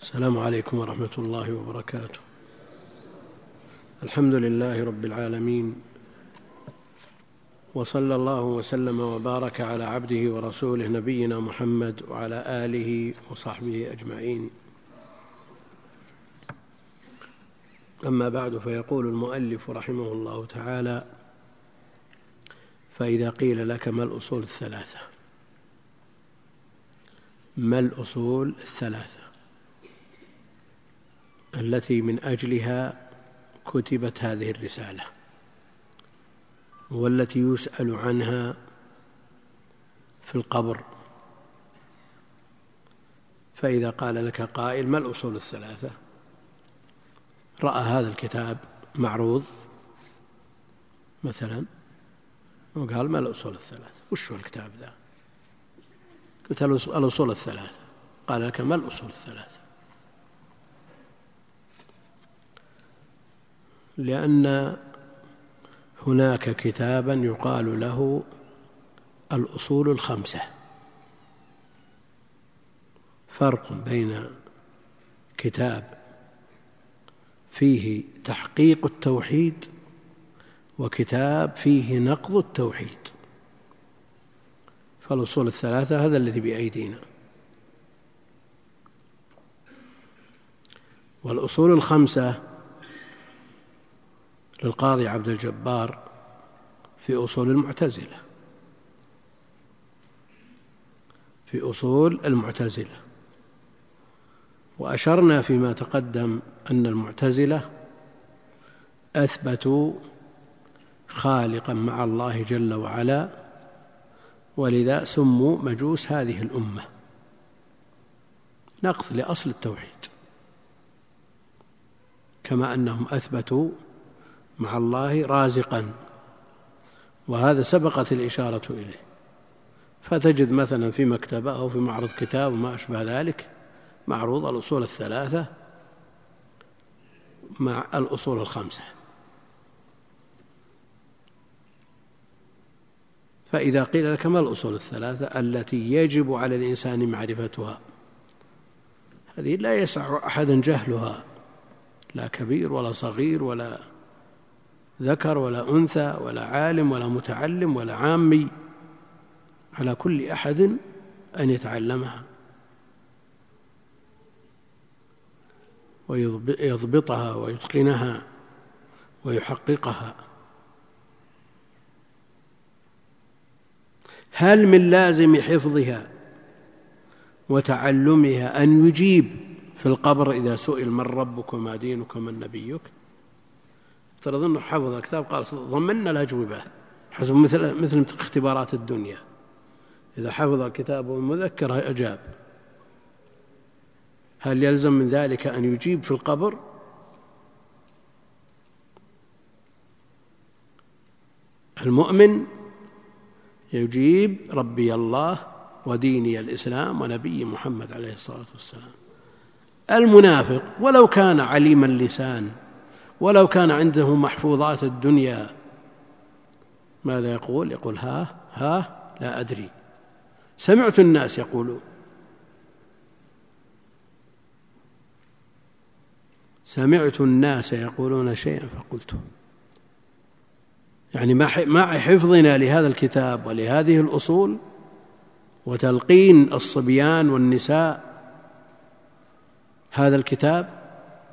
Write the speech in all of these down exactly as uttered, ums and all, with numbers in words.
السلام عليكم ورحمة الله وبركاته. الحمد لله رب العالمين، وصلى الله وسلم وبارك على عبده ورسوله نبينا محمد وعلى آله وصحبه أجمعين. أما بعد، فيقول المؤلف رحمه الله تعالى: فإذا قيل لك ما الأصول الثلاثة؟ ما الأصول الثلاثة التي من أجلها كتبت هذه الرسالة، والتي يسأل عنها في القبر؟ فإذا قال لك قائل: ما الأصول الثلاثة؟ رأى هذا الكتاب معروض مثلا وقال: ما الأصول الثلاثة؟ وش هو الكتاب ذا؟ قلت: الأصول الثلاثة. قال لك: ما الأصول الثلاثة؟ لأن هناك كتابا يقال له الأصول الخمسة. فرق بين كتاب فيه تحقيق التوحيد وكتاب فيه نقض التوحيد. فالأصول الثلاثة هذا الذي بأيدينا، والأصول الخمسة للقاضي عبد الجبار في أصول المعتزلة في أصول المعتزلة وأشرنا فيما تقدم أن المعتزلة أثبتوا خالقا مع الله جل وعلا، ولذا سموا مجوس هذه الأمة، نقض لأصل التوحيد، كما أنهم أثبتوا مع الله رازقا، وهذا سبقت الإشارة إليه. فتجد مثلا في مكتبة أو في معرض كتاب وما أشبه ذلك معروض الأصول الثلاثة مع الأصول الخمسة. فإذا قيل لك: ما الأصول الثلاثة التي يجب على الإنسان معرفتها؟ هذه لا يسع أحدا جهلها، لا كبير ولا صغير ولا ذكر ولا أنثى ولا عالم ولا متعلم ولا عامي، على كل أحد أن يتعلمها ويضبطها ويتقنها ويحققها. هل من لازم حفظها وتعلمها أن يجيب في القبر إذا سئل: من ربك وما دينك ومن نبيك؟ افترض أنه حفظ الكتاب قال: ضمننا الأجوبة حسب مثل مثل اختبارات الدنيا، إذا حفظ الكتاب والمذكرة أجاب. هل يلزم من ذلك أن يجيب في القبر؟ المؤمن يجيب: ربي الله وديني الإسلام ونبي محمد عليه الصلاة والسلام. المنافق ولو كان عليم اللسان ولو كان عنده محفوظات الدنيا ماذا يقول؟ يقول: ها ها لا أدري، سمعت الناس يقولون. سمعت الناس يقولون شيئا فقلته. يعني مع حفظنا لهذا الكتاب ولهذه الأصول وتلقين الصبيان والنساء هذا الكتاب،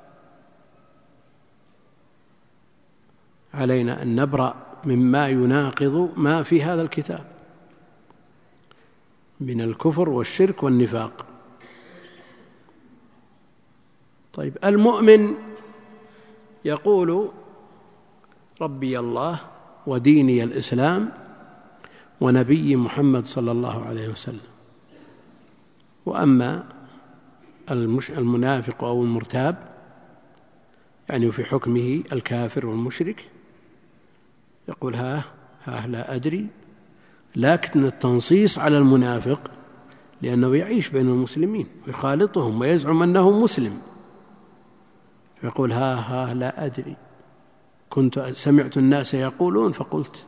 علينا أن نبرأ مما يناقض ما في هذا الكتاب من الكفر والشرك والنفاق. طيب، المؤمن يقول: ربي الله وديني الإسلام ونبي محمد صلى الله عليه وسلم. وأما المنافق أو المرتاب، يعني في حكمه الكافر والمشرك، يقول: ها ها لا أدري. لكن التنصيص على المنافق لأنه يعيش بين المسلمين ويخالطهم ويزعم أنه مسلم، يقول: ها ها لا أدري، كنت سمعت الناس يقولون فقلت.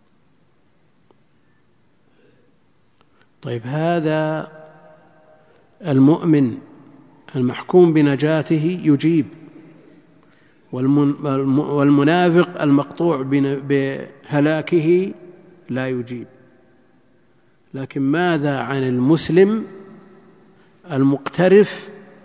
طيب، هذا المؤمن المحكوم بنجاته يجيب، والمنافق المقطوع بهلاكه لا يجيب. لكن ماذا عن المسلم المقترف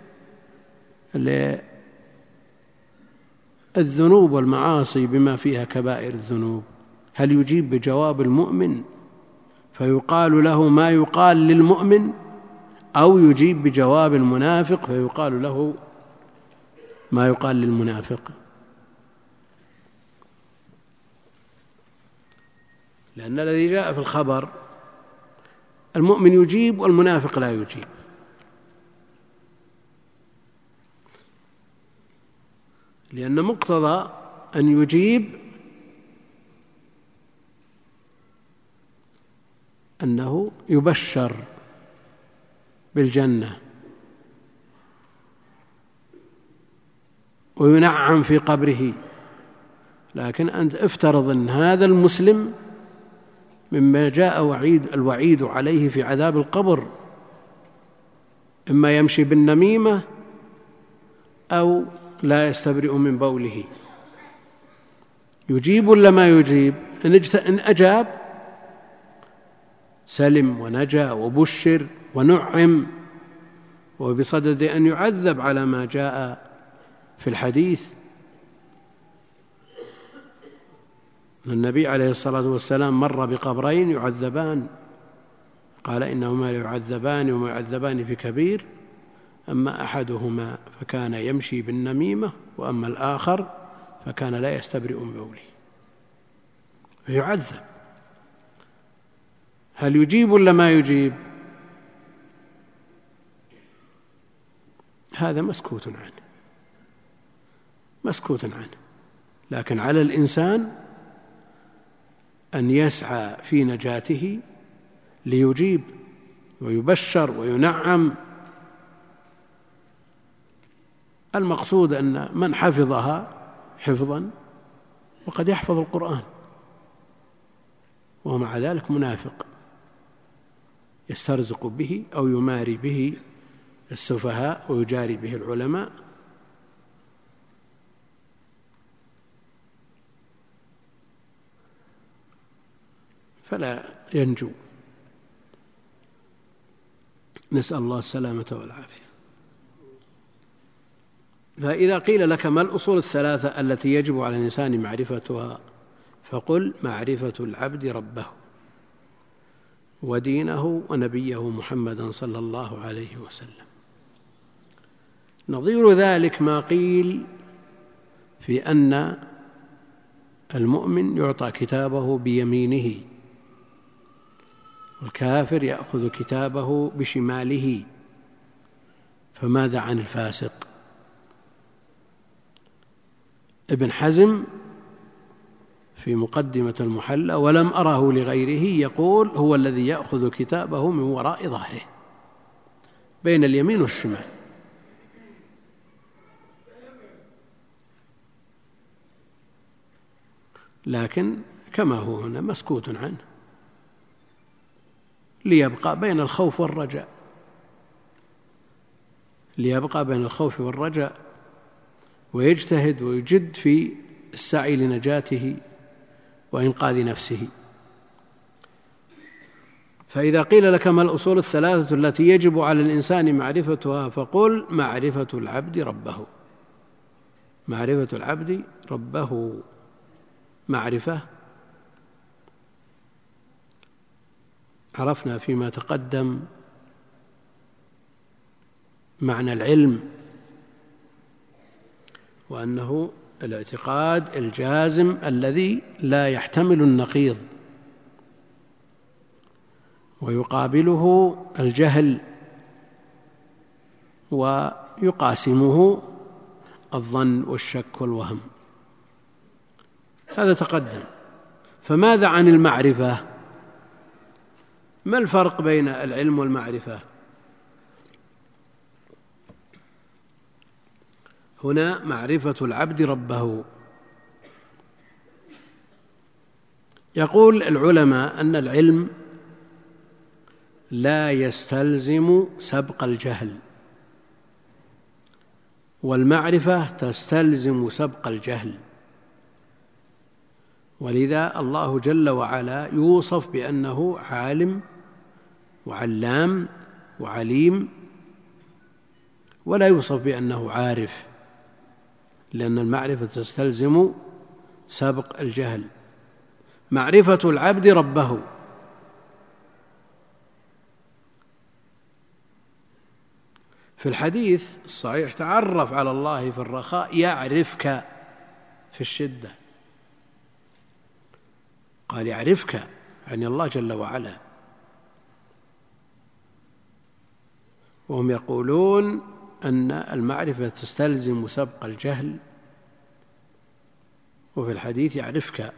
للذنوب والمعاصي بما فيها كبائر الذنوب؟ هل يجيب بجواب المؤمن فيقال له ما يقال للمؤمن، أو يجيب بجواب المنافق فيقال له ما يقال للمنافق؟ لأن الذي جاء في الخبر المؤمن يجيب والمنافق لا يجيب. لأن مقتضى أن يجيب أنه يبشر بالجنة وينعم في قبره. لكن أنت افترض أن هذا المسلم مما جاء وعيد الوعيد عليه في عذاب القبر إما يمشي بالنميمة أو لا يستبرئ من بوله. يجيب ولا ما يجيب؟ إن أجاب سلم ونجا وبشر ونعم، وبصدد أن يعذب على ما جاء في الحديث. النبي عليه الصلاة والسلام مر بقبرين يعذبان، قال إنهما يعذبان وما يعذبان في كبير، أما أحدهما فكان يمشي بالنميمة، وأما الآخر فكان لا يستبرئ من بوله، فيعذب. هل يجيب ولا ما يجيب؟ هذا مسكوت عنه، مسكوت عنه. لكن على الإنسان أن يسعى في نجاته ليجيب ويبشر وينعم. المقصود أن من حفظها حفظا وقد يحفظ القرآن ومع ذلك منافق يسترزق به أو يماري به السفهاء ويجاري به العلماء. فلا ينجو. نسأل الله السلامة والعافية. فإذا قيل لك ما الأصول الثلاثة التي يجب على الإنسان معرفتها، فقل معرفة العبد ربه ودينه ونبيه محمدا صلى الله عليه وسلم. نظير ذلك ما قيل في أن المؤمن يعطى كتابه بيمينه، والكافر يأخذ كتابه بشماله. فماذا عن الفاسق؟ ابن حزم في مقدمة المحلى ولم أره لغيره يقول هو الذي يأخذ كتابه من وراء ظهره بين اليمين والشمال. لكن كما هو هنا مسكوت عنه ليبقى بين الخوف والرجاء، ليبقى بين الخوف والرجاء ويجتهد ويجد في السعي لنجاته وإنقاذ نفسه. فإذا قيل لك ما الأصول الثلاثة التي يجب على الإنسان معرفتها، فقل معرفة العبد ربه. معرفة العبد ربه معرفة عرفنا فيما تقدم معنى العلم، وأنه الاعتقاد الجازم الذي لا يحتمل النقيض، ويقابله الجهل ويقاسمه الظن والشك والوهم. هذا تقدم. فماذا عن المعرفة؟ ما الفرق بين العلم والمعرفة؟ هنا معرفة العبد ربه. يقول العلماء أن العلم لا يستلزم سبق الجهل، والمعرفة تستلزم سبق الجهل. ولذا الله جل وعلا يوصف بأنه عالم وعلام وعليم، ولا يوصف بأنه عارف، لأن المعرفة تستلزم سبق الجهل. معرفة العبد ربه، في الحديث الصحيح تعرف على الله في الرخاء يعرفك في الشدة، قال يعرفك يعني الله جل وعلا. وهم يقولون أن المعرفة تستلزم سبق الجهل، وفي الحديث يعرفك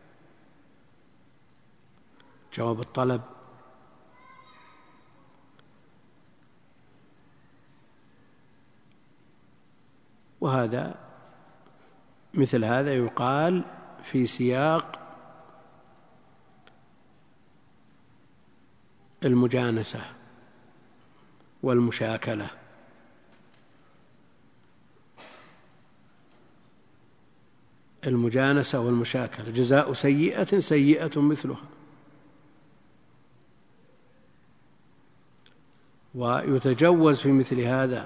جواب الطلب. وهذا مثل هذا يقال في سياق المجانسة والمشاكلة. المجانسة والمشاكلة جزاء سيئة سيئة مثلها. ويتجوز في مثل هذا،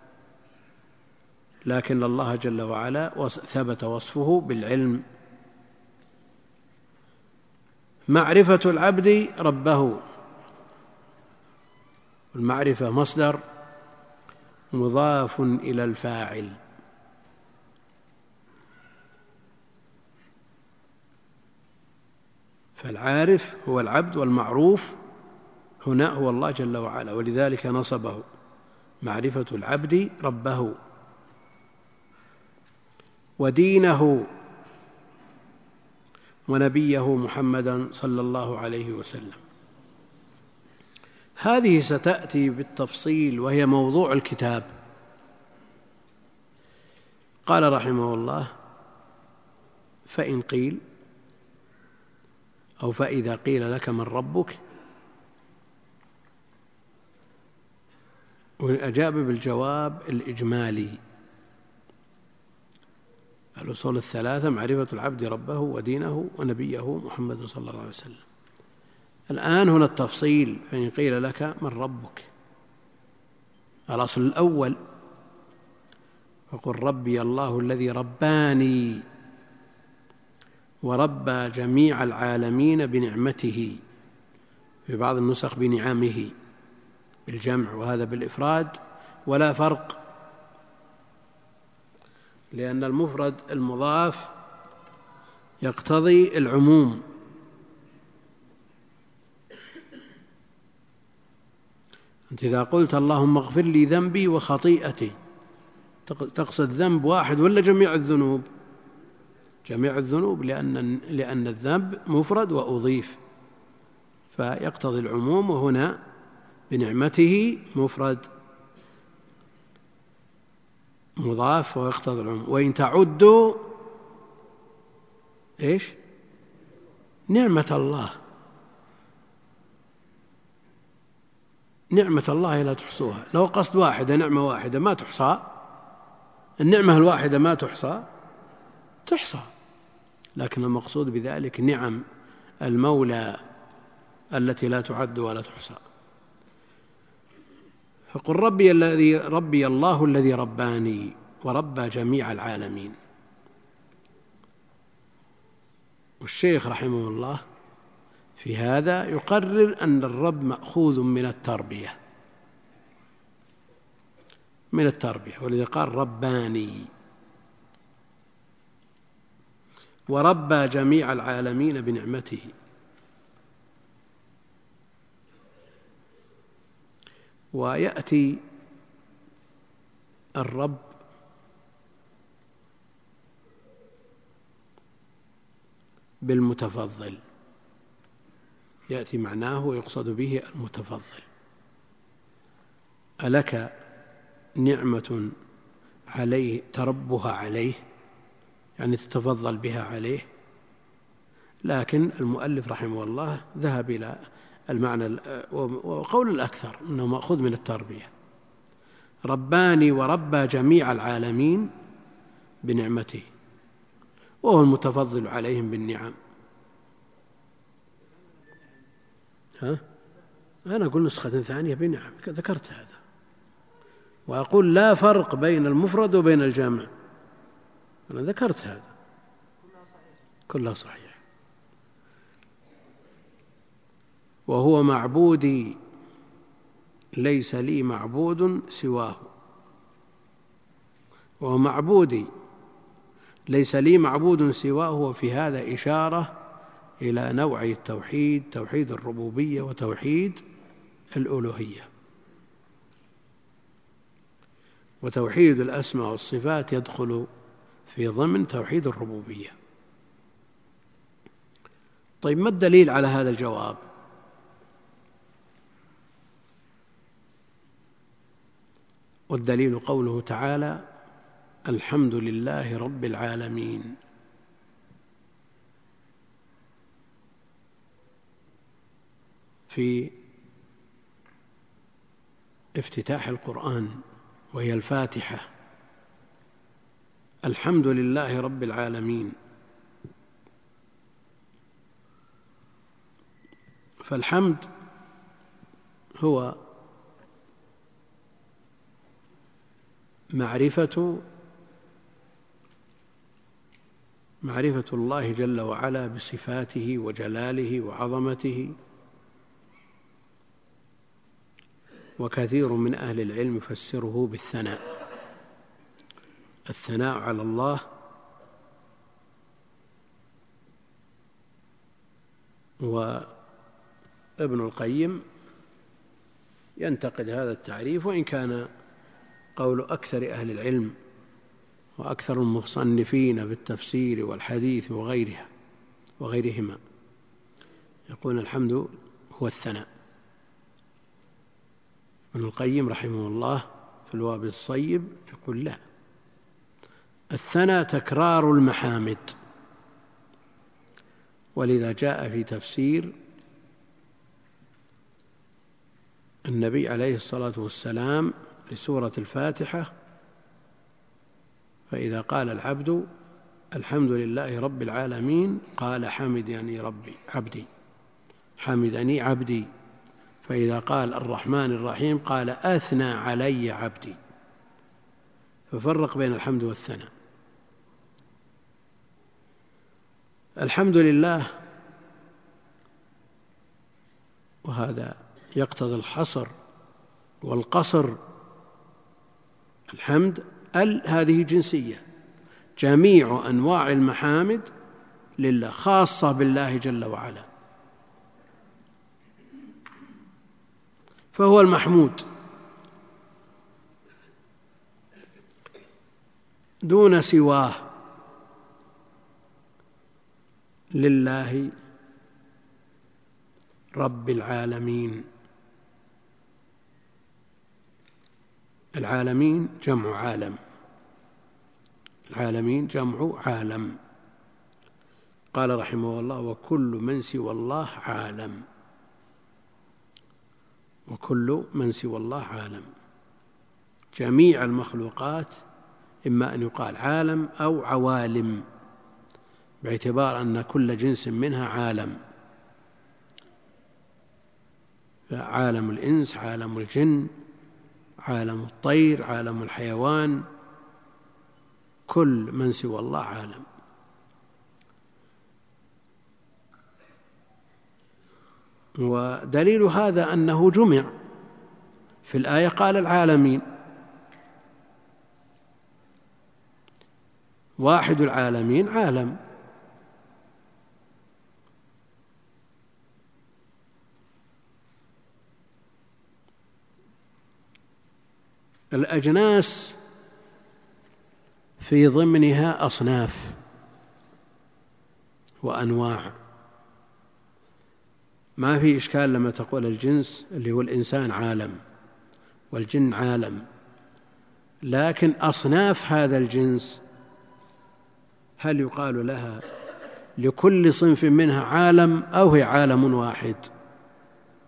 لكن الله جل وعلا ثبت وصفه بالعلم. معرفة العبد ربه، المعرفة مصدر مضاف إلى الفاعل، فالعارف هو العبد، والمعروف هنا هو الله جل وعلا، ولذلك نصبه معرفة العبد ربه ودينه ونبيه محمدا صلى الله عليه وسلم. هذه ستأتي بالتفصيل وهي موضوع الكتاب. قال رحمه الله: فإن قيل أو فإذا قيل لك من ربك، وأجاب بالجواب الإجمالي. الأصول الثلاثة: معرفة العبد ربه ودينه ونبيه محمد صلى الله عليه وسلم. الآن هنا التفصيل: فإن قيل لك من ربك. الأصل الأول: فقل ربي الله الذي رباني وربى جميع العالمين بنعمته، في بعض النسخ بنعمه بالجمع، وهذا بالإفراد ولا فرق، لأن المفرد المضاف يقتضي العموم. أنت إذا قلت اللهم اغفر لي ذنبي وخطيئتي، تقصد ذنب واحد ولا جميع الذنوب؟ جميع الذنوب، لأن لأن الذنب مفرد وأضيف فيقتضي العموم، وهنا بنعمته مفرد مضاف ويقتضي العموم. وإن تعدوا إيش؟ نعمة الله، نعمة الله لا تحصوها. لو قصد واحدة، نعمة واحدة ما تحصى، النعمة الواحدة ما تحصى، تحصى، لكن المقصود بذلك نعم المولى التي لا تعد ولا تحصى. فقل ربي الذي ربي الله الذي رباني وربى جميع العالمين. والشيخ رحمه الله في هذا يقرر أن الرب مأخوذ من التربية، من التربية، ولذا قال رباني وربى جميع العالمين بنعمته. ويأتي الرب بالمتفضل، يأتي معناه ويقصد به المتفضل. ألك نعمة عليه تربها عليه، يعني تتفضل بها عليه؟ لكن المؤلف رحمه الله ذهب إلى المعنى. وقول الأكثر أنه مأخوذ من التربية، رباني وربى جميع العالمين بنعمته وهو المتفضل عليهم بالنعم. ها؟ أنا أقول نسخة ثانية بنعم، ذكرت هذا، وأقول لا فرق بين المفرد وبين الجمع، أنا ذكرت هذا، كلها صحيح. وهو معبودي ليس لي معبود سواه، وهو معبودي ليس لي معبود سواه، وفي هذا إشارة إلى نوعي التوحيد، توحيد الربوبية وتوحيد الألوهية. وتوحيد الأسماء والصفات يدخل في ضمن توحيد الربوبية. طيب، ما الدليل على هذا الجواب؟ والدليل قوله تعالى: الحمد لله رب العالمين. في افتتاح القرآن وهي الفاتحة: الحمد لله رب العالمين. فالحمد هو معرفة معرفة الله جل وعلا بصفاته وجلاله وعظمته. وكثير من أهل العلم يفسره بالثناء، الثناء على الله. وابن القيم ينتقد هذا التعريف، وإن كان قول أكثر أهل العلم وأكثر المصنفين بالتفسير والحديث وغيرها وغيرهما يقول الحمد هو الثناء. ابن القيم رحمه الله في الوابل الصيب يقول لا، الثناء تكرار المحامد. ولذا جاء في تفسير النبي عليه الصلاة والسلام لسورة الفاتحة: فإذا قال العبد الحمد لله رب العالمين قال حمدني ربي عبدي حمدني عبدي. فإذا قال الرحمن الرحيم قال أثنى علي عبدي. ففرق بين الحمد والثناء. الحمد لله، وهذا يقتضي الحصر والقصر. الحمد ال هذه جنسية، جميع أنواع المحامد لله، خاصة بالله جل وعلا، فهو المحمود دون سواه لله رب العالمين. العالمين جمع عالم، العالمين جمع عالم. قال رحمه الله: وكل من سوى الله عالم، وكل من سوى الله عالم. جميع المخلوقات إما أن يقال عالم أو عوالم، باعتبار أن كل جنس منها عالم، عالم الإنس، عالم الجن، عالم الطير، عالم الحيوان، كل من سوى الله عالم. ودليل هذا أنه جمع في الآية، قال العالمين، واحد العالمين عالم. الأجناس في ضمنها أصناف وأنواع، ما في إشكال لما تقول الجنس اللي هو الإنسان عالم والجن عالم، لكن أصناف هذا الجنس هل يقال لها لكل صنف منها عالم أو هي عالم واحد؟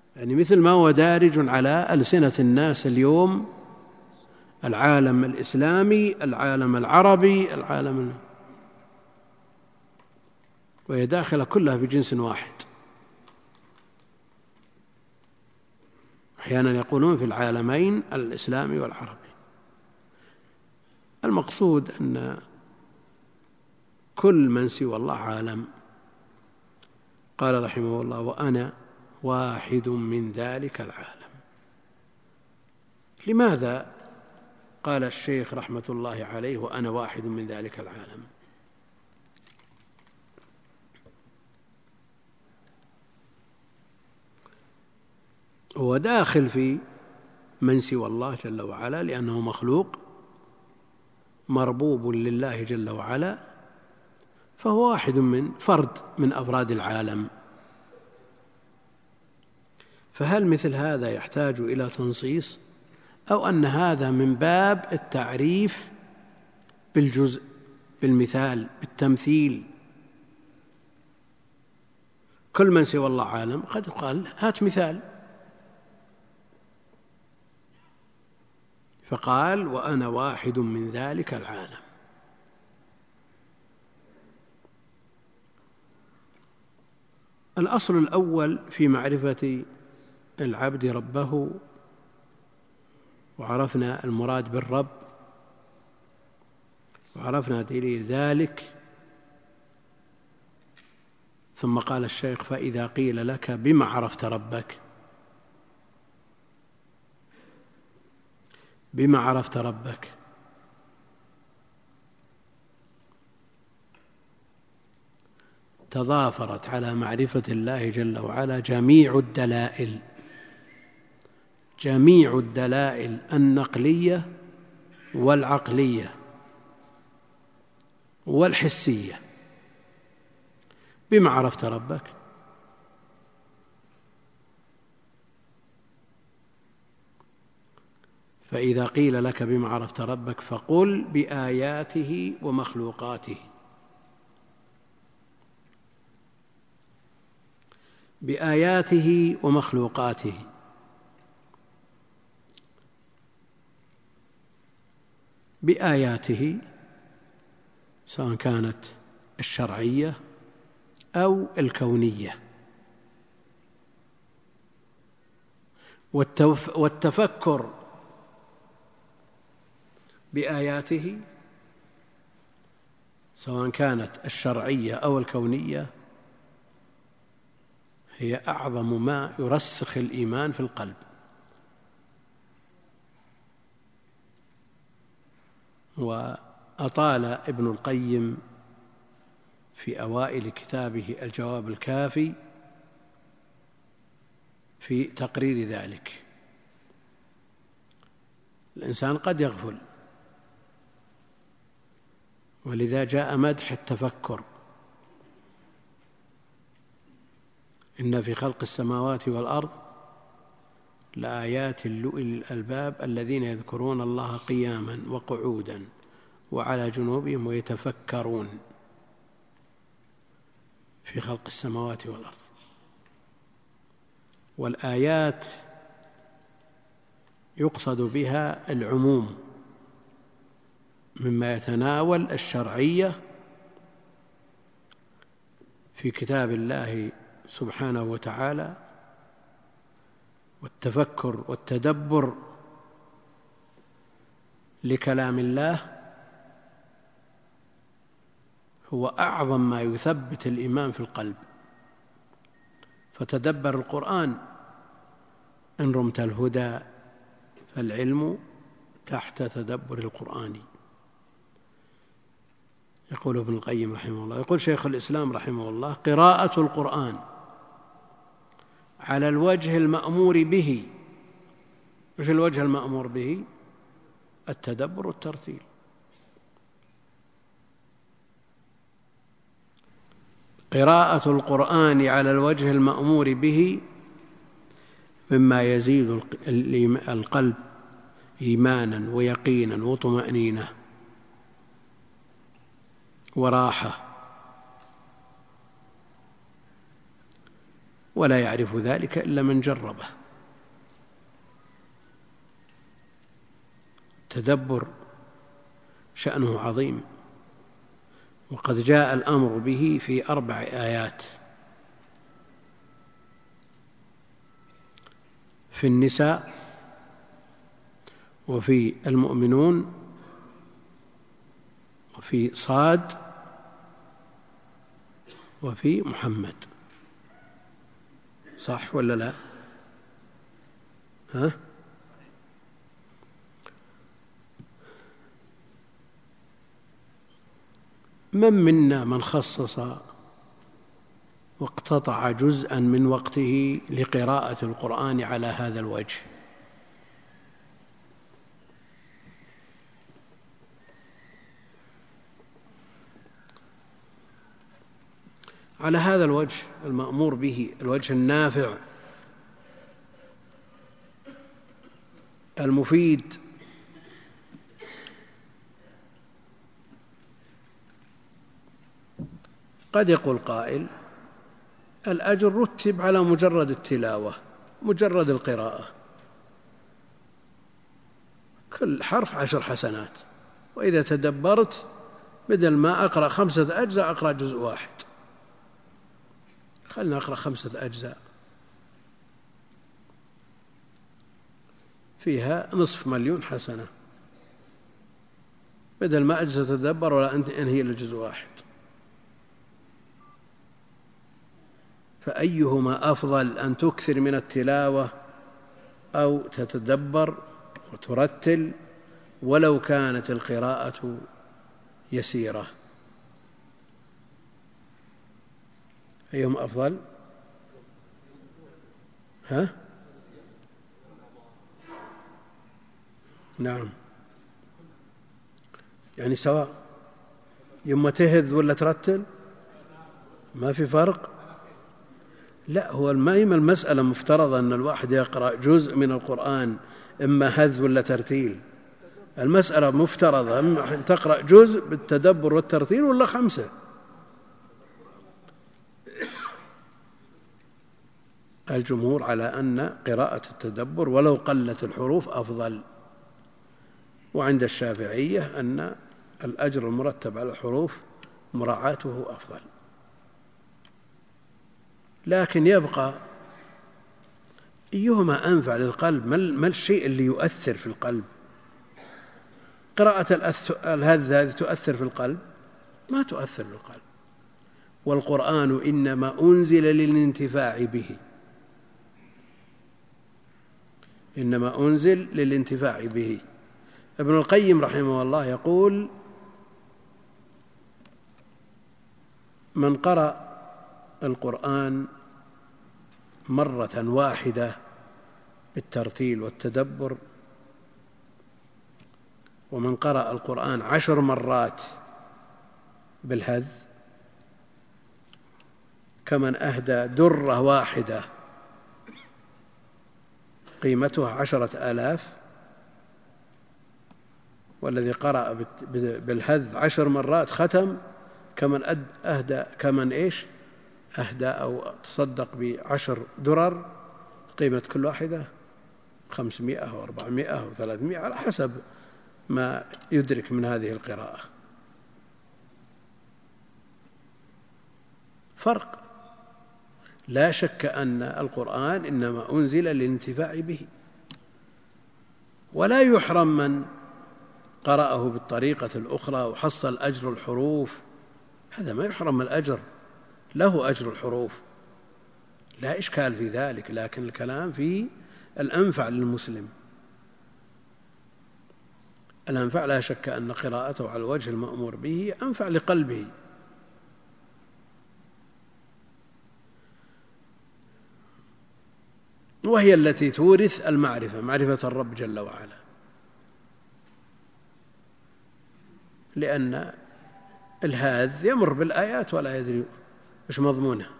يعني مثل ما هو دارج على ألسنة الناس اليوم، العالم الإسلامي، العالم العربي، العالم، وهي داخلة كلها في جنس واحد. أحيانا يقولون في العالمين الإسلامي والعربي. المقصود أن كل من سوى الله عالم. قال رحمه الله: وأنا واحد من ذلك العالم. لماذا قال الشيخ رحمة الله عليه وأنا واحد من ذلك العالم؟ هو داخل في من سوى الله جل وعلا، لأنه مخلوق مربوب لله جل وعلا، فهو واحد من فرد من أفراد العالم. فهل مثل هذا يحتاج إلى تنصيص، أو أن هذا من باب التعريف بالجزء، بالمثال، بالتمثيل؟ كل من سوى الله عالم قد يقال هات مثال، فقال وأنا واحد من ذلك العالم. الأصل الأول في معرفة العبد ربه، وعرفنا المراد بالرب وعرفنا دليل ذلك، ثم قال الشيخ: فإذا قيل لك بما عرفت ربك، بما عرفت ربك، تضافرت على معرفة الله جل وعلا جميع الدلائل، جميع الدلائل النقلية والعقلية والحسية. بما عرفت ربك، فإذا قيل لك بما عرفت ربك فقل بآياته ومخلوقاته، بآياته ومخلوقاته. بآياته سواء كانت الشرعية أو الكونية. والتفكر بآياته سواء كانت الشرعية أو الكونية هي أعظم ما يرسخ الإيمان في القلب. وأطال ابن القيم في أوائل كتابه الجواب الكافي في تقرير ذلك. الإنسان قد يغفل، ولذا جاء مدح التفكر: إن في خلق السماوات والأرض لآيات لأولي الألباب الذين يذكرون الله قياما وقعودا وعلى جنوبهم ويتفكرون في خلق السماوات والأرض. والآيات يقصد بها العموم مما يتناول الشرعية في كتاب الله سبحانه وتعالى، والتفكر والتدبر لكلام الله هو أعظم ما يثبت الإيمان في القلب. فتدبر القرآن إن رمت الهدى، فالعلم تحت تدبر القرآن. يقول ابن القيم رحمه الله، يقول شيخ الإسلام رحمه الله: قراءة القرآن على الوجه المأمور به. وش الوجه المأمور به؟ التدبر والترتيل. قراءة القرآن على الوجه المأمور به مما يزيد القلب إيمانا ويقينا وطمأنينة وراحة. ولا يعرف ذلك إلا من جربه. التدبر شأنه عظيم، وقد جاء الأمر به في أربع آيات: في النساء، وفي المؤمنون، وفي صاد، وفي محمد. صح ولا لا؟ ها؟ من منا من خصص واقتطع جزءا من وقته لقراءة القرآن على هذا الوجه؟ على هذا الوجه المأمور به، الوجه النافع المفيد. قد يقول قائل: الأجر رتب على مجرد التلاوة، مجرد القراءة، كل حرف عشر حسنات، وإذا تدبرت بدل ما أقرأ خمسة أجزاء أقرأ جزء واحد، خلنا أقرأ خمسة أجزاء فيها نصف مليون حسنة، بدل ما أجزء تدبر ولا أنهي إلى جزء واحد. فأيهما أفضل، أن تكثر من التلاوة أو تتدبر وترتل ولو كانت القراءة يسيرة؟ أيهما أفضل؟ ها؟ نعم، يعني سواء، يوم تهذ ولا ترتل ما في فرق. لا، هو المهم المسألة مفترضة أن الواحد يقرأ جزء من القرآن، إما هذ ولا ترتيل. المسألة مفترضة أن تقرأ جزء بالتدبر والترتيل ولا خمسة. الجمهور على أن قراءة التدبر ولو قلت الحروف أفضل، وعند الشافعية أن الأجر المرتب على الحروف مراعاته أفضل. لكن يبقى أيهما أنفع للقلب؟ ما الشيء اللي يؤثر في القلب؟ قراءة الهذ هذه تؤثر في القلب؟ ما تؤثر في القلب. والقرآن إنما أنزل للانتفاع به، إنما أنزل للانتفاع به. ابن القيم رحمه الله يقول: من قرأ القرآن مرة واحدة بالترتيل والتدبر، ومن قرأ القرآن عشر مرات بالهذ، كمن أهدى درة واحدة قيمتها عشرة آلاف، والذي قرأ بالهذ عشر مرات ختم كمن أهدى كمن إيش أهدى أو تصدق بعشر درر قيمة كل واحدة خمسمائة وأربعمائة وثلاثمائة على حسب ما يدرك من هذه القراءة. فرق. لا شك أن القرآن إنما أنزل للانتفاع به، ولا يحرم من قرأه بالطريقة الأخرى وحصل أجر الحروف، هذا ما يحرم الأجر، له أجر الحروف، لا إشكال في ذلك. لكن الكلام في الأنفع للمسلم. الأنفع لا شك أن قراءته على الوجه المأمور به أنفع لقلبه. وهي التي تورث المعرفة، معرفة الرب جل وعلا، لأن الهاذ يمر بالآيات ولا يدري إيش مضمونها.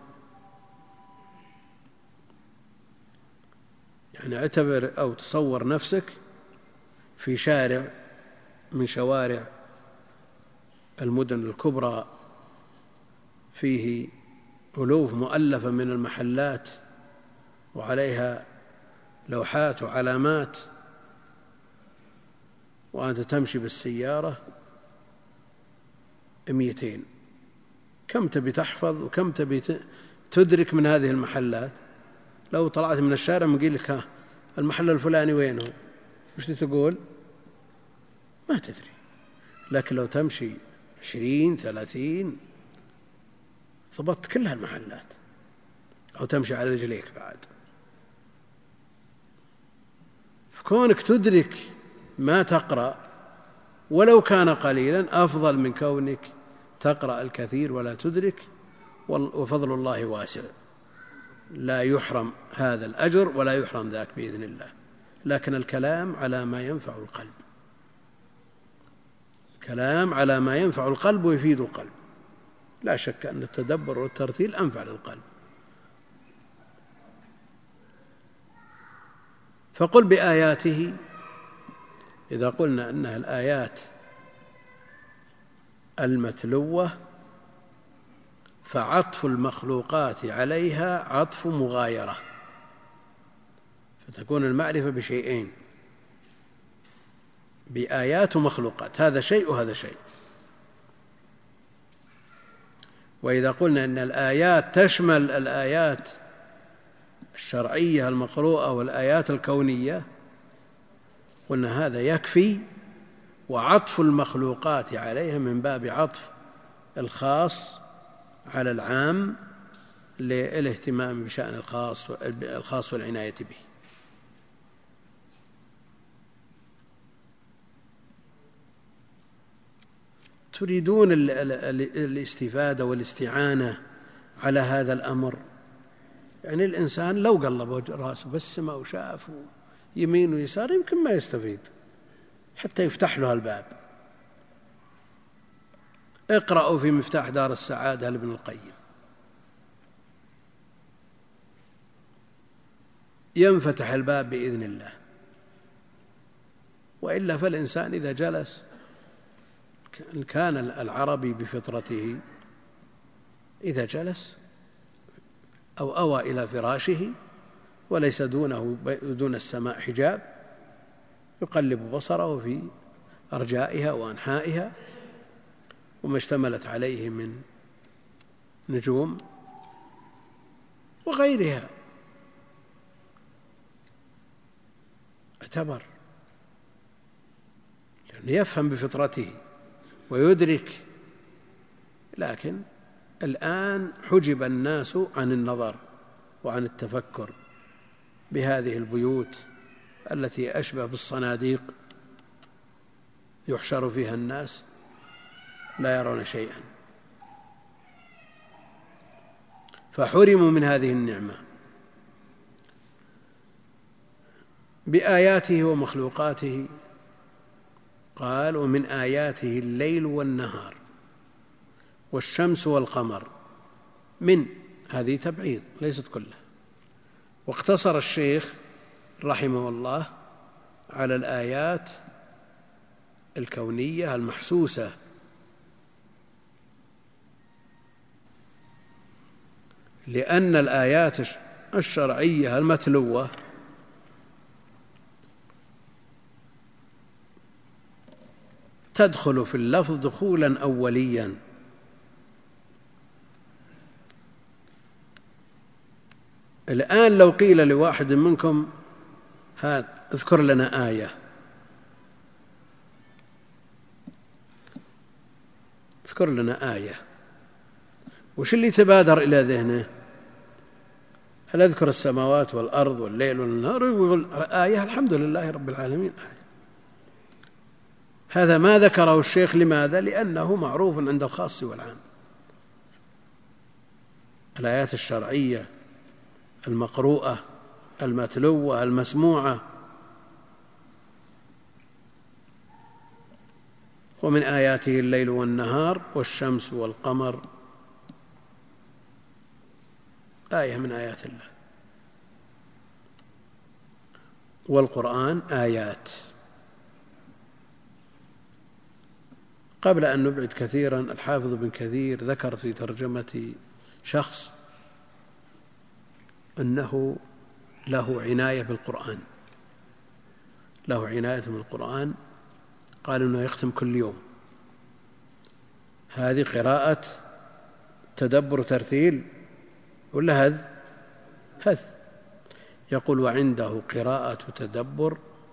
يعني اعتبر أو تصور نفسك في شارع من شوارع المدن الكبرى، فيه ألوف مؤلفة من المحلات وعليها لوحات وعلامات وأنت تمشي بالسيارة مئتين، كم تبي تحفظ وكم تبي تدرك من هذه المحلات؟ لو طلعت من الشارع وقيل لك المحل الفلاني وينه، وش تقول؟ ما تدري. لكن لو تمشي عشرين ثلاثين ضبطت كل هالمحلات، أو تمشي على رجليك بعد. فكونك تدرك ما تقرأ ولو كان قليلا أفضل من كونك تقرأ الكثير ولا تدرك، وفضل الله واسع، لا يحرم هذا الأجر ولا يحرم ذاك بإذن الله. لكن الكلام على ما ينفع القلب، كلام على ما ينفع القلب ويفيد القلب. لا شك أن التدبر والترتيل أنفع للقلب. فقل بآياته، إذا قلنا أنها الآيات المتلوة فعطف المخلوقات عليها عطف مغايرة، فتكون المعرفة بشيئين، بآيات ومخلوقات، هذا شيء وهذا شيء. وإذا قلنا أن الآيات تشمل الآيات الشرعية المقروءة والآيات الكونية، قلنا هذا يكفي، وعطف المخلوقات عليها من باب عطف الخاص على العام للاهتمام بشأن الخاص الخاص والعناية به. تريدون الاستفادة والاستعانة على هذا الأمر، يعني الإنسان لو قلب رأسه بالسماء وشاف يمين ويسار يمكن ما يستفيد حتى يفتح له الباب. اقرأوا في مفتاح دار السعادة لابن القيم، ينفتح الباب بإذن الله. وإلا فالإنسان إذا جلس، كان العربي بفطرته إذا جلس أو أوى إلى فراشه وليس دونه دون السماء حجاب، يقلب بصره في أرجائها وأنحائها وما اشتملت عليه من نجوم وغيرها، اعتبر، يعني يفهم بفطرته ويدرك. لكن الآن حجب الناس عن النظر وعن التفكر بهذه البيوت التي أشبه بالصناديق يحشر فيها الناس لا يرون شيئا، فحرموا من هذه النعمة. بآياته ومخلوقاته قال: ومن آياته الليل والنهار والشمس والقمر. من هذه تبعيض ليست كلها، واقتصر الشيخ رحمه الله على الآيات الكونية المحسوسة، لأن الآيات الشرعية المتلوة تدخل في اللفظ دخولا أوليا، الآن لو قيل لواحد منكم هات اذكر لنا آية، اذكر لنا آية، وش اللي تبادر إلى ذهنه؟ هل أذكر السماوات والأرض والليل والنهار؟ يقول آية الحمد لله رب العالمين آية. هذا ما ذكره الشيخ، لماذا؟ لأنه معروف عند الخاص والعام. الآيات الشرعية المقروءة المتلوة المسموعة. ومن آياته الليل والنهار والشمس والقمر، آية من آيات الله. والقرآن آيات. قبل أن نبعد كثيرا، الحافظ بن كثير ذكر في ترجمة شخص أنه له عناية بالقرآن، له عناية بالقرآن، قال إنه يختم كل يوم. هذه قراءة تدبر ترتيل ولا هذ هذ يقول وعنده قراءة تدبر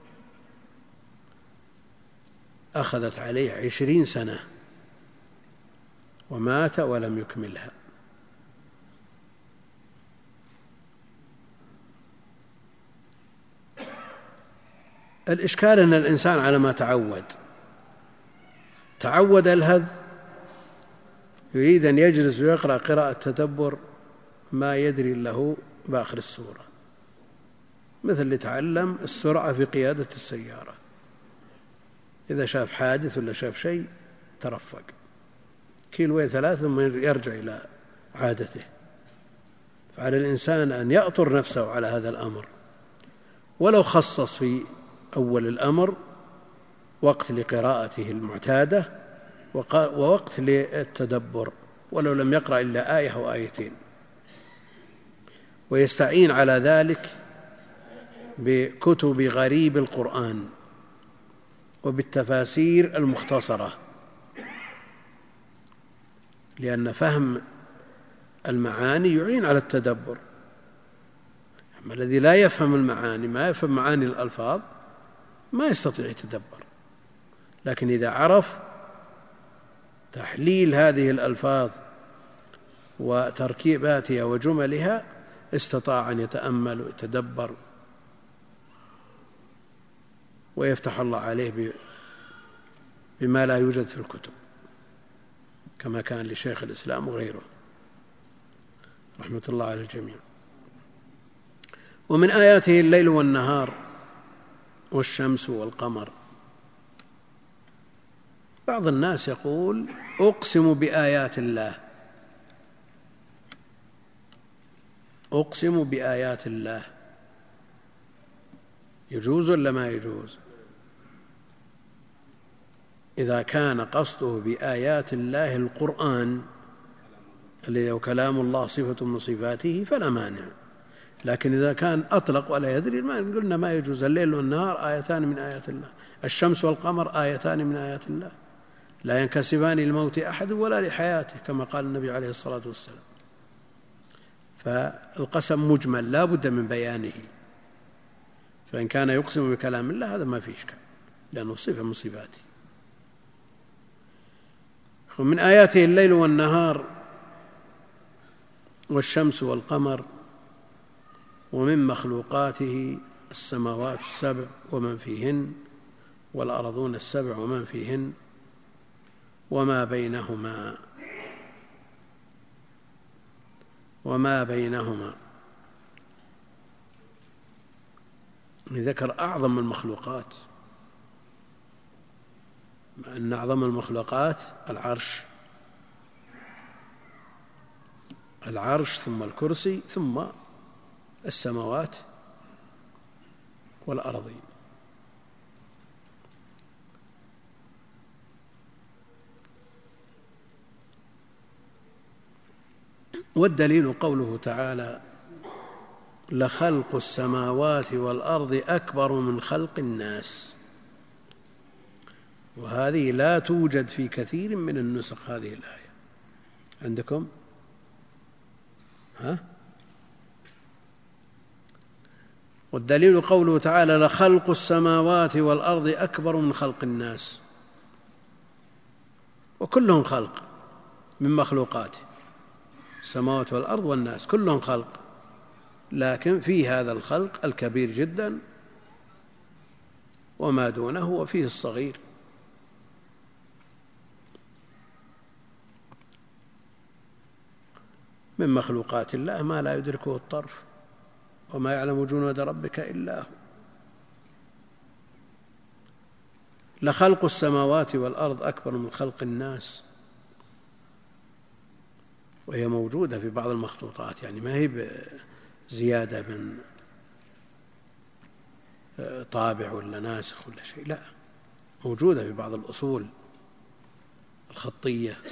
أخذت عليه عشرين سنة ومات ولم يكملها. الإشكال أن الإنسان على ما تعود، تعود الهذ، يريد أن يجلس ويقرأ قراءة تدبر ما يدري له بآخر السورة، مثل اللي تعلم السرعة في قيادة السيارة، إذا شاف حادث ولا شاف شيء ترفق كيلوين ثلاثة ثم يرجع إلى عادته. فعلى الإنسان أن يأطر نفسه على هذا الأمر، ولو خصص في أول الأمر وقت لقراءته المعتادة ووقت للتدبر، ولو لم يقرأ إلا آية أو آيتين، ويستعين على ذلك بكتب غريب القرآن وبالتفاسير المختصرة، لأن فهم المعاني يعين على التدبر. أما الذي لا يفهم المعاني، ما يفهم معاني الألفاظ، ما يستطيع يتدبر. لكن إذا عرف تحليل هذه الألفاظ وتركيباتها وجملها استطاع أن يتأمل ويتدبر ويفتح الله عليه بما لا يوجد في الكتب، كما كان لشيخ الإسلام وغيره رحمة الله على الجميع. ومن آياته الليل والنهار والشمس والقمر. بعض الناس يقول أقسم بآيات الله، أقسم بآيات الله، يجوز ولا ما يجوز؟ إذا كان قصده بآيات الله القرآن الذي هو كلام الله صفة من صفاته فلا مانع، لكن إذا كان أطلق ولا يدري ما قلنا ما يجوز. الليل والنهار آيتان من آيات الله، الشمس والقمر آيتان من آيات الله، لا ينكسفان لموت أحد ولا لحياته، كما قال النبي عليه الصلاة والسلام. فالقسم مجمل لا بد من بيانه، فإن كان يقسم بكلام الله هذا ما فيه إشكال لأنه صفة من صفاته. ومن آياته الليل والنهار والشمس والقمر، ومن مخلوقاته السماوات السبع ومن فيهن والأرضون السبع ومن فيهن وما بينهما وما بينهما ذكر أعظم المخلوقات، مع أن أعظم المخلوقات العرش العرش ثم الكرسي ثم السماوات والأرضين. والدليل قوله تعالى لخلق السماوات والأرض أكبر من خلق الناس، وهذه لا توجد في كثير من النسخ هذه الآية عندكم ها؟ والدليل قوله تعالى لخلق السماوات والأرض أكبر من خلق الناس، وكلهم خلق من مخلوقاته، السماوات والأرض والناس كلهم خلق، لكن في هذا الخلق الكبير جدا وما دونه وفيه الصغير. من مخلوقات الله ما لا يدركه الطرف وما يعلم جنود ربك إلا هو. لخلق السماوات والأرض أكبر من خلق الناس، وهي موجودة في بعض المخطوطات، يعني ما هي زيادة من طابع ولا ناسخ ولا شيء، لا، موجودة في بعض الأصول الخطية.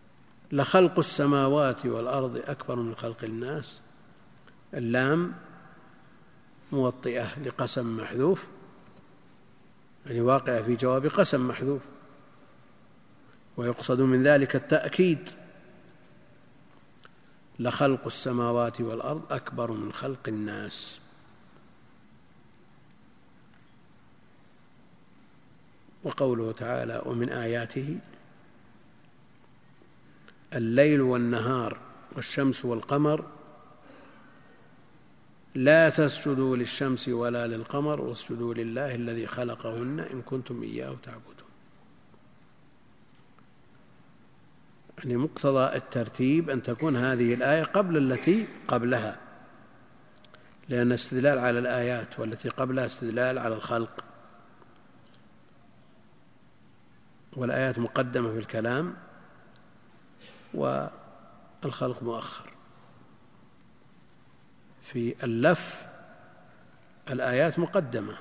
لخلق السماوات والأرض أكبر من خلق الناس، اللام موطئة لقسم محذوف، يعني واقعة في جواب قسم محذوف، ويقصد من ذلك التأكيد: لخلق السماوات والأرض أكبر من خلق الناس. وقوله تعالى: ومن آياته الليل والنهار والشمس والقمر لا تسجدوا للشمس ولا للقمر واسجدوا لله الذي خلقهن إن كنتم إياه تعبدون. يعني مقتضى الترتيب أن تكون هذه الآية قبل التي قبلها، لأن استدلال على الآيات والتي قبلها استدلال على الخلق، والآيات مقدمة في الكلام والخلق مؤخر. في اللف الآيات مقدمة،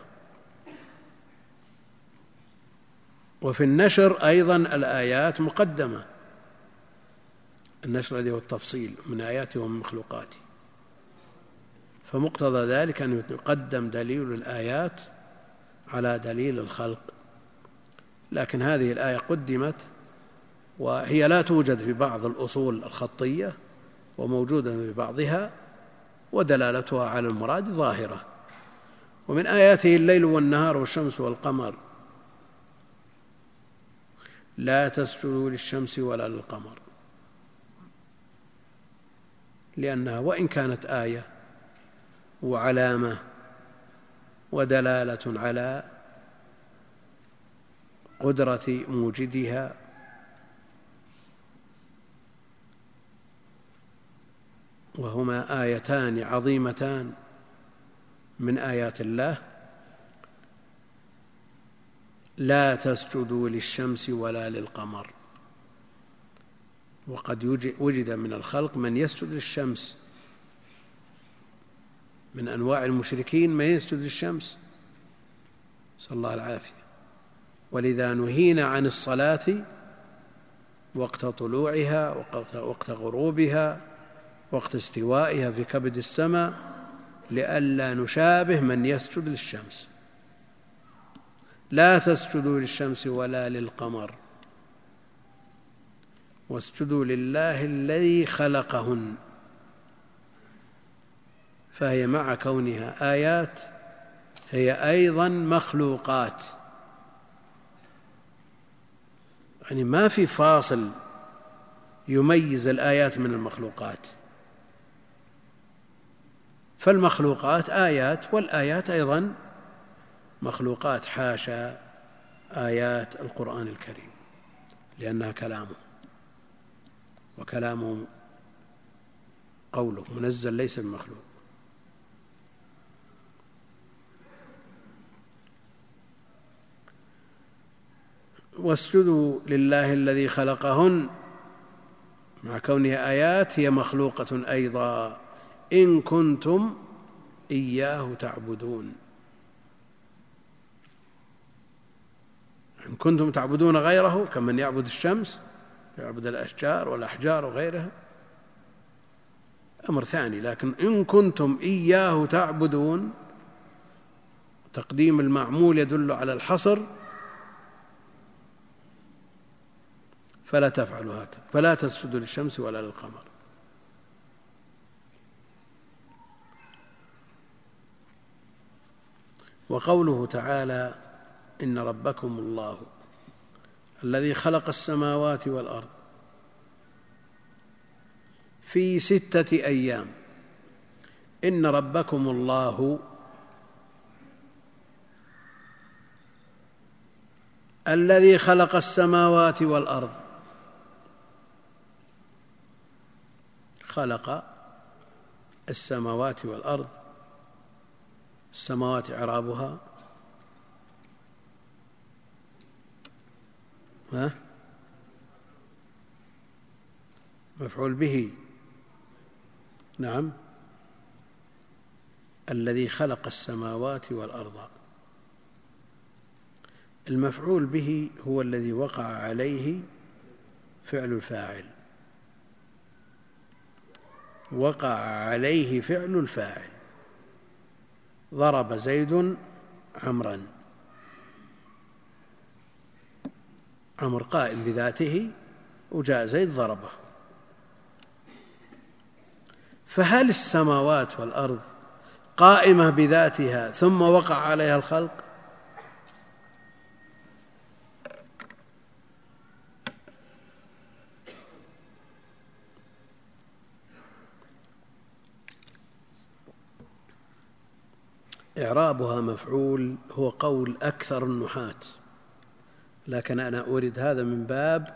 وفي النشر أيضا الآيات مقدمة. النشر الذي هو التفصيل من آياته ومن مخلوقاته، فمقتضى ذلك أن يقدم دليل الآيات على دليل الخلق. لكن هذه الآية قدمت، وهي لا توجد في بعض الأصول الخطية، وموجودة في بعضها، ودلالتها على المراد ظاهرة. ومن آياته الليل والنهار والشمس والقمر لا تسجدوا للشمس ولا للقمر، لأنها وإن كانت آية وعلامة ودلالة على قدرة موجدها، وهما آيتان عظيمتان من آيات الله، لا تسجدوا للشمس ولا للقمر. وقد وجد من الخلق من يسجد للشمس، من أنواع المشركين من يسجد للشمس، نسأل الله العافية. ولذا نهينا عن الصلاة وقت طلوعها، وقت غروبها، وقت استوائها في كبد السماء، لئلا نشابه من يسجد للشمس. لا تسجدوا للشمس ولا للقمر واسجدوا لله الذي خلقهن. فهي مع كونها آيات هي أيضا مخلوقات، يعني ما في فاصل يميز الآيات من المخلوقات، فالمخلوقات آيات والآيات أيضا مخلوقات، حاشا آيات القرآن الكريم، لأنها كلامه، وكلامه قوله منزل ليس بمخلوق. واسجدوا لله الذي خلقهن، مع كونها آيات هي مخلوقة أيضا، إن كنتم إياه تعبدون. إن كنتم تعبدون غيره كمن يعبد الشمس، يعبد الأشجار والأحجار وغيرها، أمر ثاني. لكن إن كنتم إياه تعبدون، تقديم المعمول يدل على الحصر، فلا تفعلوا هكذا، فلا تسجدوا للشمس ولا للقمر. وقوله تعالى: إن ربكم الله الذي خلق السماوات والأرض في ستة أيام. إن ربكم الله الذي خلق السماوات والأرض، خلق السماوات والأرض. السماوات إعرابها ها مفعول به، نعم، الذي خلق السماوات والأرض. المفعول به هو الذي وقع عليه فعل الفاعل، وقع عليه فعل الفاعل، ضرب زيد عمرا، عمر قائم بذاته وجاء زيد ضربه. فهل السماوات والأرض قائمة بذاتها ثم وقع عليها الخلق؟ إعرابها مفعول هو قول أكثر النحاة، لكن أنا أريد هذا من باب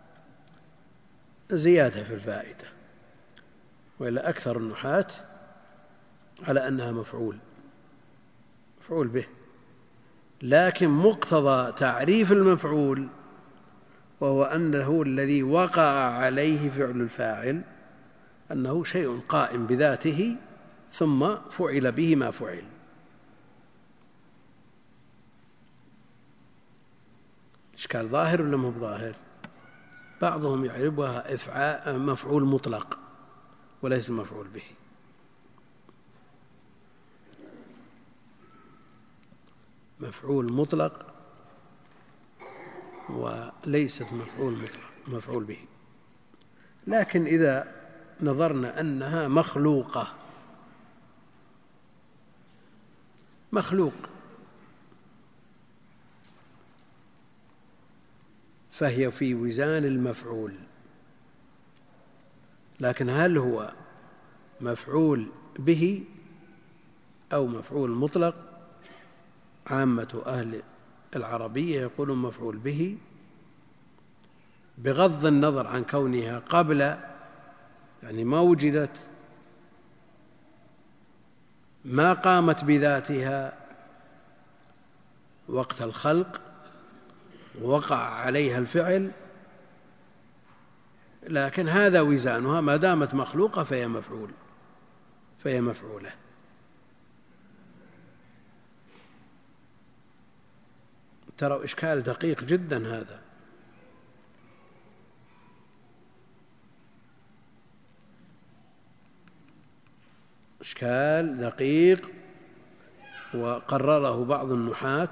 زيادة في الفائدة، وإلا أكثر النحاة على أنها مفعول مفعول به. لكن مقتضى تعريف المفعول وهو أنه الذي وقع عليه فعل الفاعل، أنه شيء قائم بذاته ثم فعل به ما فعل. إشكال ظاهر ولا مو ظاهر؟ بعضهم يعربها إفعال مفعول مطلق وليس مفعول به. مفعول مطلق وليست مفعول مطلق مفعول به. لكن إذا نظرنا أنها مخلوقة مخلوق فهي في وزان المفعول، لكن هل هو مفعول به أو مفعول مطلق؟ عامة أهل العربية يقولون مفعول به، بغض النظر عن كونها قبل يعني ما وجدت ما قامت بذاتها وقت الخلق ووقع عليها الفعل، لكن هذا وزانها ما دامت مخلوقة فهي مفعول فهي مفعولة. ترى إشكال دقيق جدا هذا. إشكال دقيق وقرره بعض النحاة،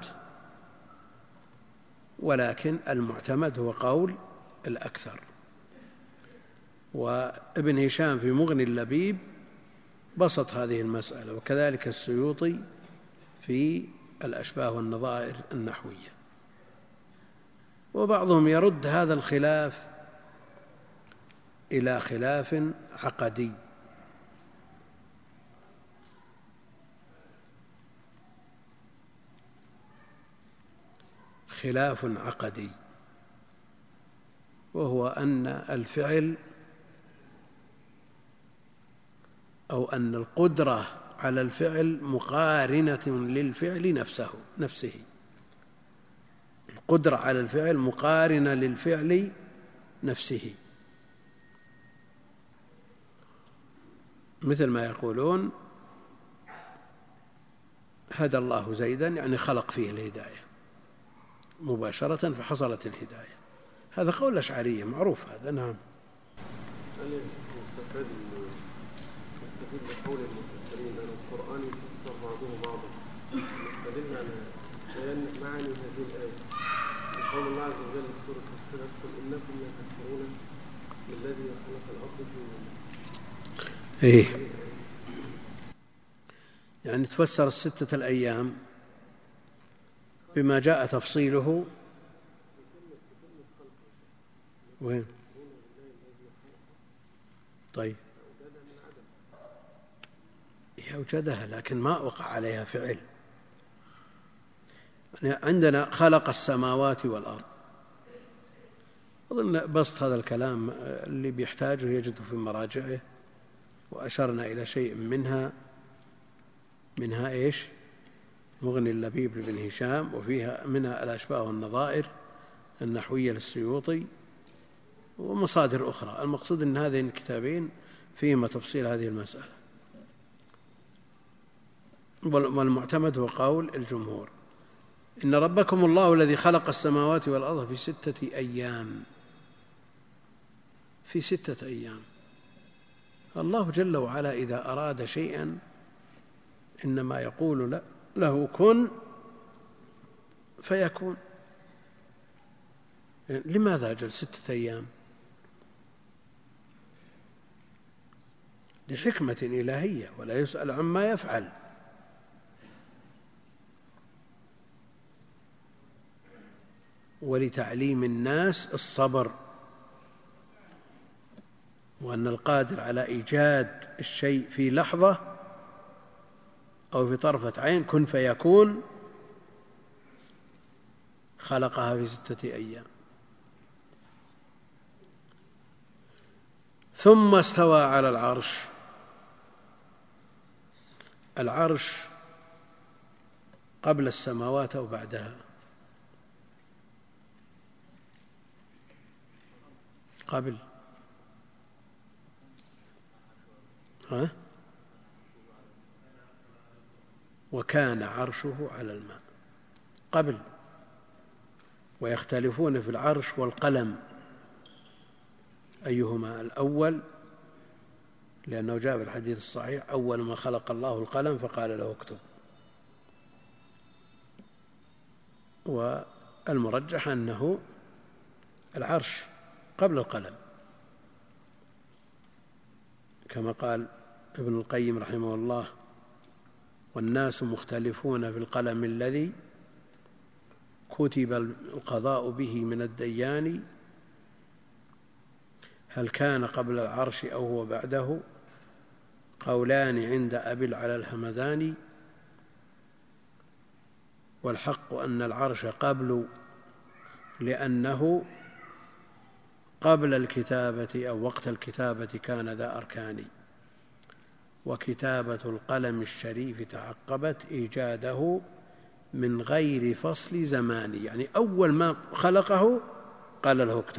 ولكن المعتمد هو قول الأكثر. وابن هشام في مغني اللبيب بسط هذه المسألة، وكذلك السيوطي في الأشباه والنظائر النحوية. وبعضهم يرد هذا الخلاف إلى خلاف عقدي، خلاف عقدي وهو أن الفعل أو أن القدرة على الفعل مقارنة للفعل نفسه نفسه القدرة على الفعل مقارنة للفعل نفسه، مثل ما يقولون هدى الله زيدا يعني خلق فيه الهداية مباشرة فحصلت الهداية. هذا قول الأشعرية معروف هذا. نعم. نستفيد بقول المفسرين أن القرآن يفسر بعضه بعضا، نستدل على بيان معاني هذه الآية بقول الله عز وجل في سورة فصلت قل إنكم لتكفرون بالذي خلق الأرض في يومين. إيه يعني تفسر الستة الأيام بما جاء تفصيله. وين؟ طيب أوجدها لكن ما وقع عليها فعل. يعني عندنا خلق السماوات والأرض، أظن بسط هذا الكلام اللي بيحتاجه يجده في مراجعه، وأشرنا إلى شيء منها منها إيش؟ مغني اللبيب لابن هشام، وفيها منها الأشباه والنظائر النحوية للسيوطي ومصادر أخرى. المقصود أن هذين الكتابين فيهما تفصيل هذه المسألة، والمعتمد هو قول الجمهور إن ربكم الله الذي خلق السماوات والأرض في ستة أيام في ستة أيام. الله جل وعلا إذا أراد شيئا إنما يقول له كن فيكون. لماذا أجل ستة أيام؟ لحكمة إلهية، ولا يسأل عما يفعل. ولتعليم الناس الصبر، وأن القادر على إيجاد الشيء في لحظة أو في طرفة عين كن فيكون خلقها في ستة أيام. ثم استوى على العرش. العرش قبل السماوات أو بعدها؟ قبل. ها؟ وكان عرشه على الماء قبل. ويختلفون في العرش والقلم أيهما الأول، لأنه جاء في الحديث الصحيح أول ما خلق الله القلم فقال له اكتب. والمرجح أنه العرش قبل القلم، كما قال ابن القيم رحمه الله: والناس مختلفون في القلم الذي كتب القضاء به من الديان، هل كان قبل العرش أو هو بعده؟ قولان عند أبي العلا الهمداني، والحق أن العرش قبل، لأنه قبل الكتابة أو وقت الكتابة كان ذا أركان، وكتابة القلم الشريف تعقبت إيجاده من غير فصل زمان، يعني أول ما خلقه قال له اكتب.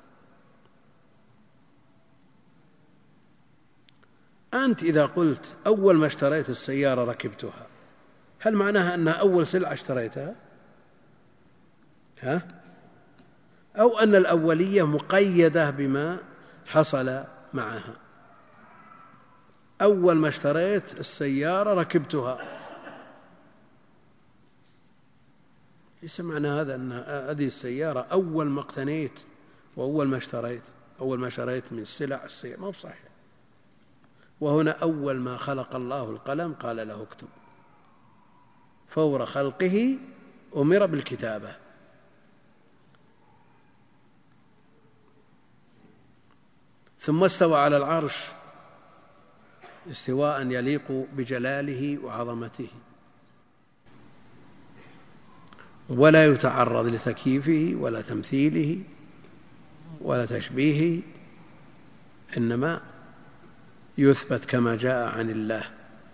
أنت إذا قلت أول ما اشتريت السيارة ركبتها، هل معناها أنها أول سلعة اشتريتها؟ ها؟ أو أن الأولية مقيدة بما حصل معها؟ أول ما اشتريت السيارة ركبتها، ليس معنى هذا أن هذه السيارة أول ما اقتنيت وأول ما اشتريت، أول ما شريت من السلع السيارة، ما هو صحيح. وهنا أول ما خلق الله القلم قال له اكتب، فور خلقه أمر بالكتابة. ثم استوى على العرش استواء يليق بجلاله وعظمته، ولا يتعرض لتكييفه ولا تمثيله ولا تشبيهه، إنما يثبت كما جاء عن الله.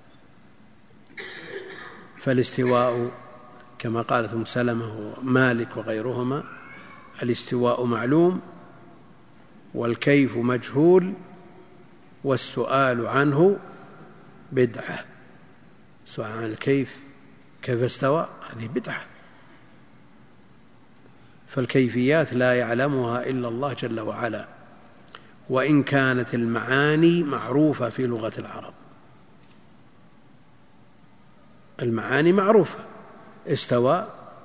فالاستواء كما قالت أم سلمة ومالك وغيرهما: الاستواء معلوم والكيف مجهول والسؤال عنه بدعة. السؤال عن الكيف، كيف استوى، هذه بدعة. فالكيفيات لا يعلمها إلا الله جل وعلا، وإن كانت المعاني معروفة في لغة العرب. المعاني معروفة: استوى،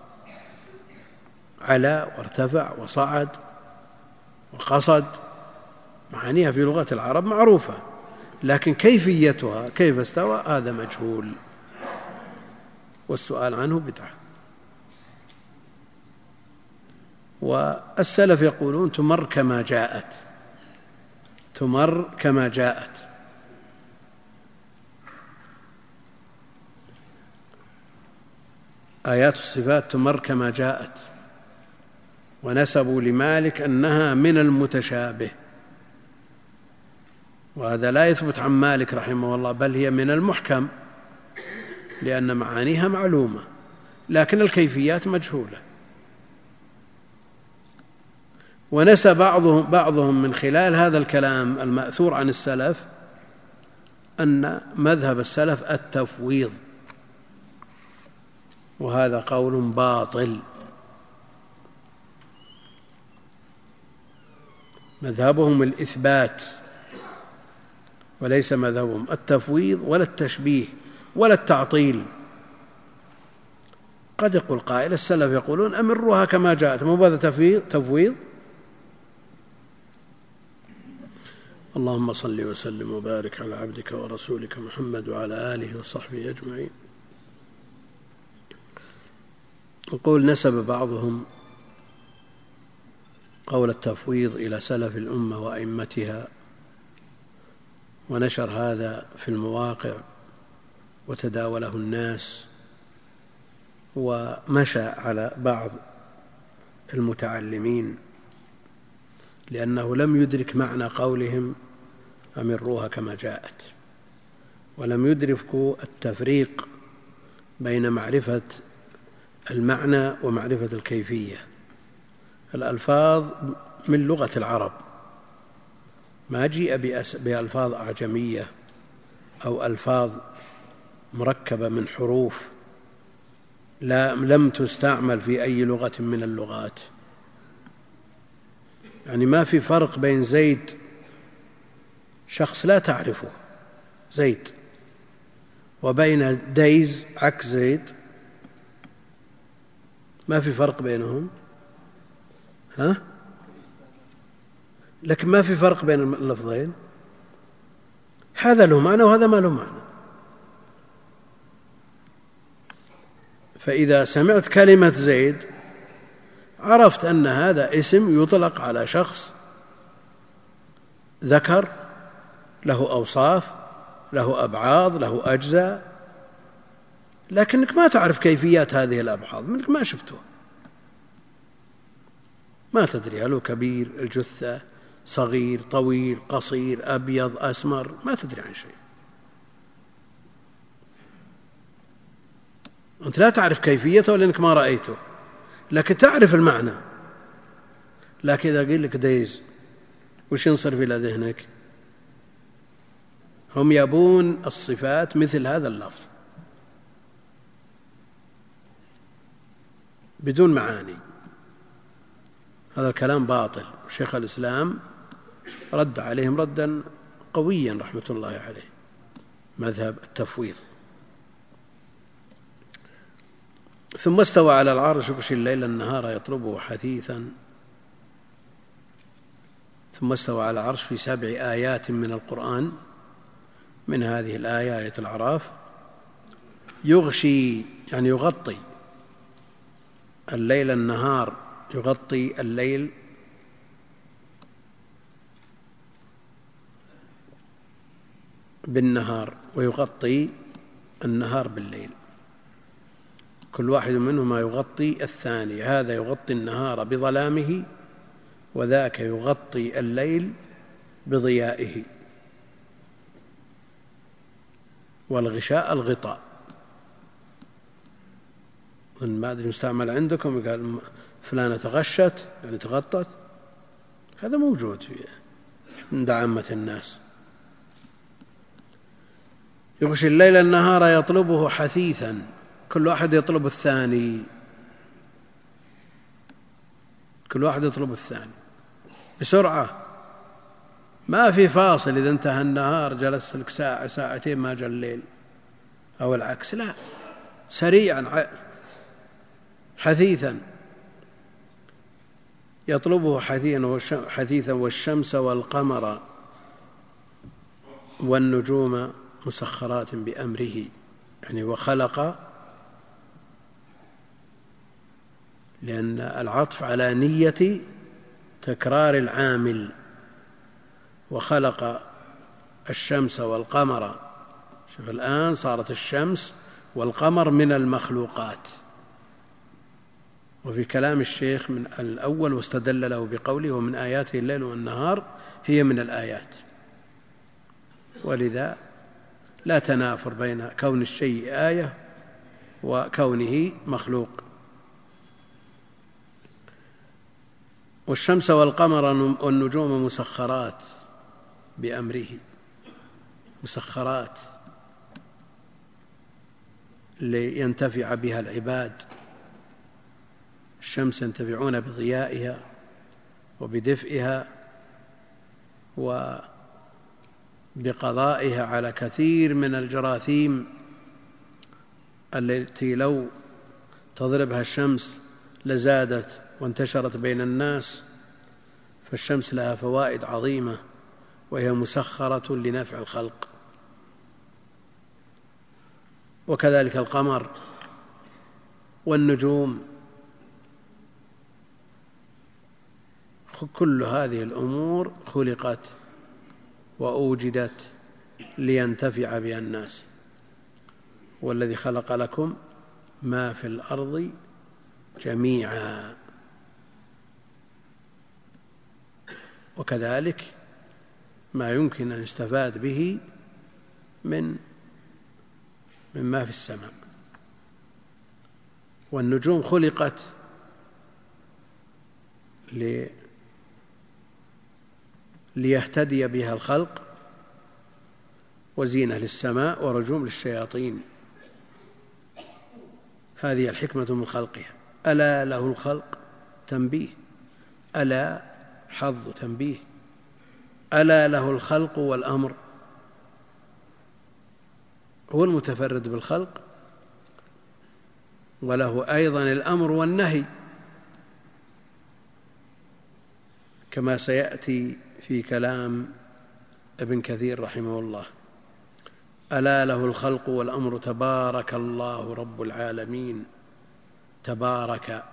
علا وارتفع وصعد وقصد، معانيها في لغة العرب معروفة، لكن كيفيتها كيف استوى هذا مجهول، والسؤال عنه بدعة. والسلف يقولون تمر كما جاءت، تمر كما جاءت. آيات الصفات تمر كما جاءت، ونسبوا لمالك أنها من المتشابه، وهذا لا يثبت عن مالك رحمه الله، بل هي من المحكم، لأن معانيها معلومة لكن الكيفيات مجهولة. ونسب بعضهم, بعضهم من خلال هذا الكلام المأثور عن السلف أن مذهب السلف التفويض، وهذا قول باطل. مذهبهم الإثبات وليس مذهبهم التفويض ولا التشبيه ولا التعطيل. قد يقول قائل السلف يقولون أمروها كما جاءت، مو هذا تفويض. اللهم صل وسلم وبارك على عبدك ورسولك محمد وعلى آله وصحبه أجمعين. يقول نسب بعضهم قول التفويض إلى سلف الأمة وأئمتها، ونشر هذا في المواقع وتداوله الناس، ومشى على بعض المتعلمين لأنه لم يدرك معنى قولهم أمروها كما جاءت، ولم يدركوا التفريق بين معرفة المعنى ومعرفة الكيفية. الألفاظ من لغة العرب، ما جيء بألفاظ أعجمية أو ألفاظ مركبة من حروف لا لم تستعمل في أي لغة من اللغات. يعني ما في فرق بين زيد شخص لا تعرفه زيد وبين دايز عكس زيد، ما في فرق بينهم، ها؟ لكن ما في فرق بين اللفظين، هذا له معنى وهذا ما له معنى. فإذا سمعت كلمة زيد عرفت أن هذا اسم يطلق على شخص ذكر له أوصاف، له أبعاض، له أجزاء، لكنك ما تعرف كيفيات هذه الأبعاض، منك ما شفته، ما تدري هل هو كبير الجثة، صغير، طويل، قصير، أبيض، أسمر، ما تدري عن شيء. أنت لا تعرف كيفيته لأنك ما رأيته، لكن تعرف المعنى. لكن إذا قيل لك دايز وش ينصرف إلى ذهنك؟ هم يبون الصفات مثل هذا اللفظ بدون معاني. هذا الكلام باطل، شيخ الإسلام رد عليهم ردا قويا رحمة الله عليه، مذهب التفويض. ثم استوى على العرش يغشي الليل النهار يطلبه حثيثا. ثم استوى على العرش في سبع آيات من القرآن، من هذه الآية آية الأعراف. يغشي يعني يغطي الليل النهار، يغطي الليل بالنهار ويغطي النهار بالليل، كل واحد منهما يغطي الثاني، هذا يغطي النهار بظلامه وذاك يغطي الليل بضيائه. والغشاء الغطاء، ما أدري مستعمل عندكم، قال فلانة تغشت يعني تغطت، هذا موجود فيه عند عامة الناس. يغشي الليل النهار يطلبه حثيثا، كل واحد يطلب الثاني، كل واحد يطلب الثاني بسرعة، ما في فاصل. إذا انتهى النهار جلست لك ساعة ساعتين ما جاء الليل، أو العكس، لا، سريعا حثيثا يطلبه حثيثا. والشمس والقمر والنجوم مسخرات بأمره، يعني وخلق، لأن العطف على نية تكرار العامل. وخلق الشمس والقمر، شوف الآن صارت الشمس والقمر من المخلوقات. وفي كلام الشيخ من الأول واستدل له بقوله ومن آياته الليل والنهار، هي من الآيات. ولذا لا تنافر بين كون الشيء آية وكونه مخلوق. والشمس والقمر والنجوم مسخرات بأمره، مسخرات لينتفع بها العباد. الشمس ينتفعون بضيائها وبدفئها وبقضائها على كثير من الجراثيم التي لو تضربها الشمس لزادت وانتشرت بين الناس، فالشمس لها فوائد عظيمة وهي مسخرة لنفع الخلق. وكذلك القمر والنجوم، كل هذه الأمور خلقت وأوجدت لينتفع بها الناس. والذي خلق لكم ما في الأرض جميعا. وكذلك ما يمكن أن يستفاد به من مما في السماء. والنجوم خلقت لي ليهتدي بها الخلق، وزينة للسماء ورجوم للشياطين. هذه الحكمة من خلقها. ألا له الخلق تنبيه، ألا حظ تنبيه، ألا له الخلق والأمر. هو المتفرد بالخلق، وله أيضا الأمر والنهي، كما سيأتي في كلام ابن كثير رحمه الله. ألا له الخلق والأمر تبارك الله رب العالمين. تبارك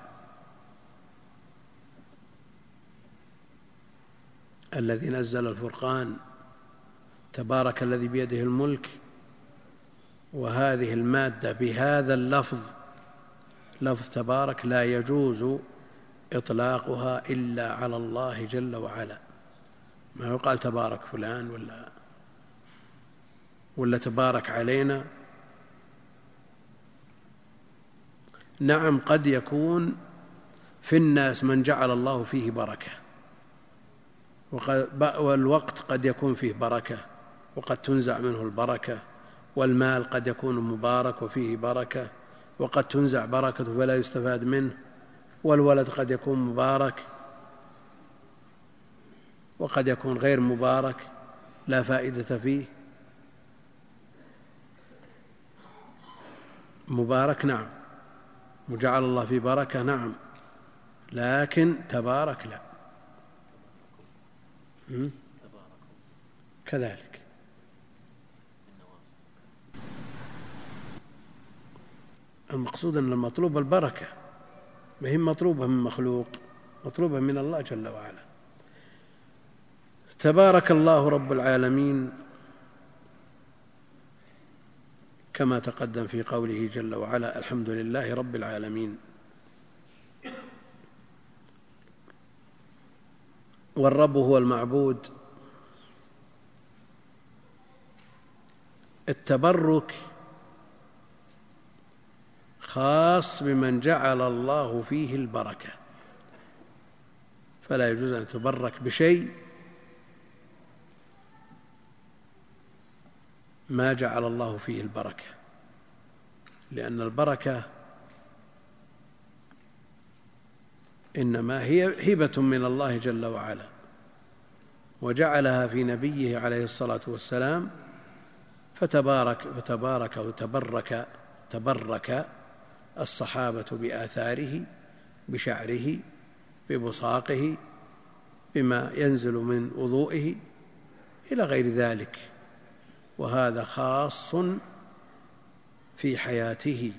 الذي نزل الفرقان، تبارك الذي بيده الملك. وهذه المادة بهذا اللفظ، لفظ تبارك، لا يجوز إطلاقها إلا على الله جل وعلا. ما يقال تبارك فلان ولا ولا تبارك علينا. نعم، قد يكون في الناس من جعل الله فيه بركة، والوقت قد يكون فيه بركة وقد تنزع منه البركة، والمال قد يكون مبارك وفيه بركة وقد تنزع بركته فلا يستفاد منه، والولد قد يكون مبارك وقد يكون غير مبارك لا فائدة فيه. مبارك نعم، وجعل الله فيه بركة نعم، لكن تبارك لا. كذلك المقصود أن المطلوب البركة، ما هي مطلوبة من مخلوق، مطلوبة من الله جل وعلا. تبارك الله رب العالمين، كما تقدم في قوله جل وعلا الحمد لله رب العالمين. والرب هو المعبود. التبرك خاص بمن جعل الله فيه البركة، فلا يجوز أن تبرك بشيء ما جعل الله فيه البركة، لأن البركة إنما هي هبة من الله جل وعلا، وجعلها في نبيه عليه الصلاة والسلام، فتبارك فتبارك وتبرك تبرك الصحابة بآثاره، بشعره، ببصاقه، بما ينزل من وضوئه إلى غير ذلك، وهذا خاص في حياته.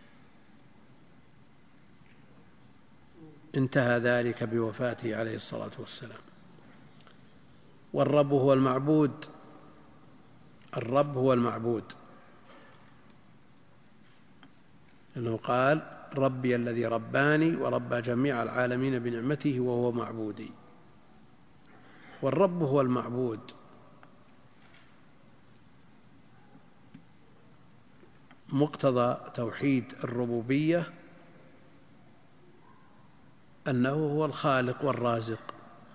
انتهى ذلك بوفاته عليه الصلاة والسلام. والرب هو المعبود. الرب هو المعبود، لأنه قال ربي الذي رباني وربى جميع العالمين بنعمته وهو معبودي. والرب هو المعبود. مقتضى توحيد الربوبية أنه هو الخالق والرازق،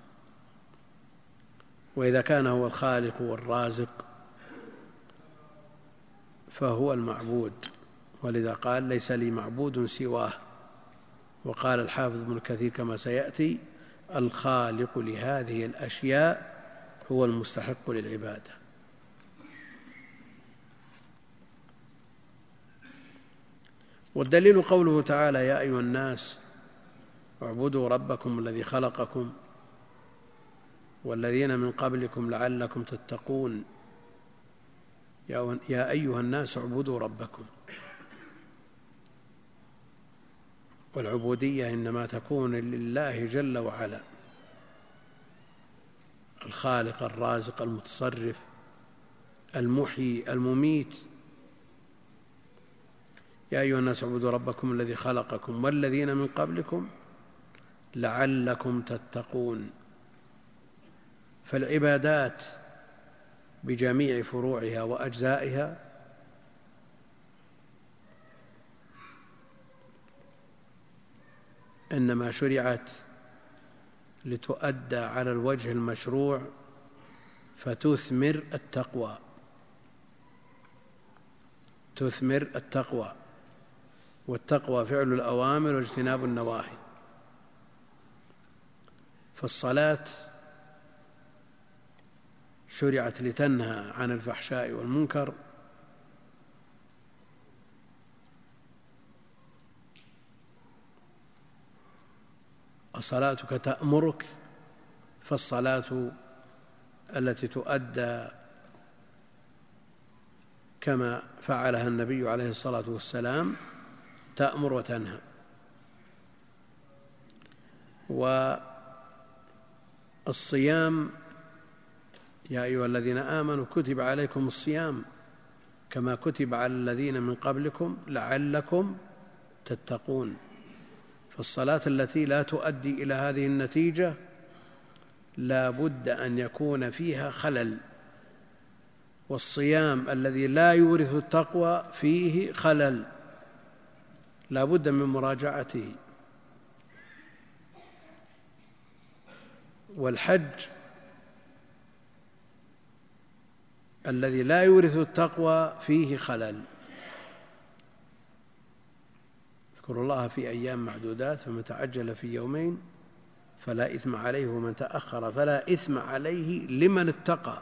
وإذا كان هو الخالق والرازق فهو المعبود، ولذا قال ليس لي معبود سواه. وقال الحافظ ابن كثير كما سيأتي الخالق لهذه الأشياء هو المستحق للعبادة. والدليل قوله تعالى: يا أيها الناس اعبدوا ربكم الذي خلقكم والذين من قبلكم لعلكم تتقون. يا أيها الناس اعبدوا ربكم، والعبودية إنما تكون لله جل وعلا، الخالق الرازق المتصرف المحيي المميت. يا أيها الناس اعبدوا ربكم الذي خلقكم والذين من قبلكم لعلكم تتقون. فالعبادات بجميع فروعها وأجزائها إنما شرعت لتؤدى على الوجه المشروع فتثمر التقوى، تثمر التقوى، والتقوى فعل الأوامر واجتناب النواهي. فالصلاة شرعت لتنهى عن الفحشاء والمنكر، صلاتك تأمرك، فالصلاة التي تؤدى كما فعلها النبي عليه الصلاة والسلام تأمر وتنهى. والصيام: يا أيها الذين آمنوا كتب عليكم الصيام كما كتب على الذين من قبلكم لعلكم تتقون. فالصلاة التي لا تؤدي إلى هذه النتيجة لا بد أن يكون فيها خلل، والصيام الذي لا يورث التقوى فيه خلل لا بد من مراجعته. والحج الذي لا يورث التقوى فيه خلل. اذكروا الله في أيام معدودات، فمن تعجل في يومين فلا إثم عليه ومن تأخر فلا إثم عليه لمن اتقى.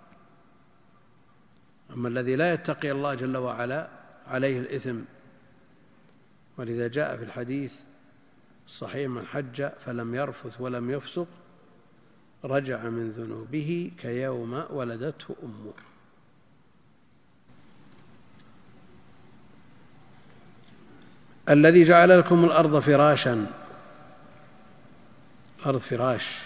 أما الذي لا يتقي الله جل وعلا عليه الإثم. ولذا جاء في الحديث الصحيح: من حج فلم يرفث ولم يفسق رجع من ذنوبه كيوم ولدته أمه. الذي جعل لكم الأرض فراشا، الأرض فراش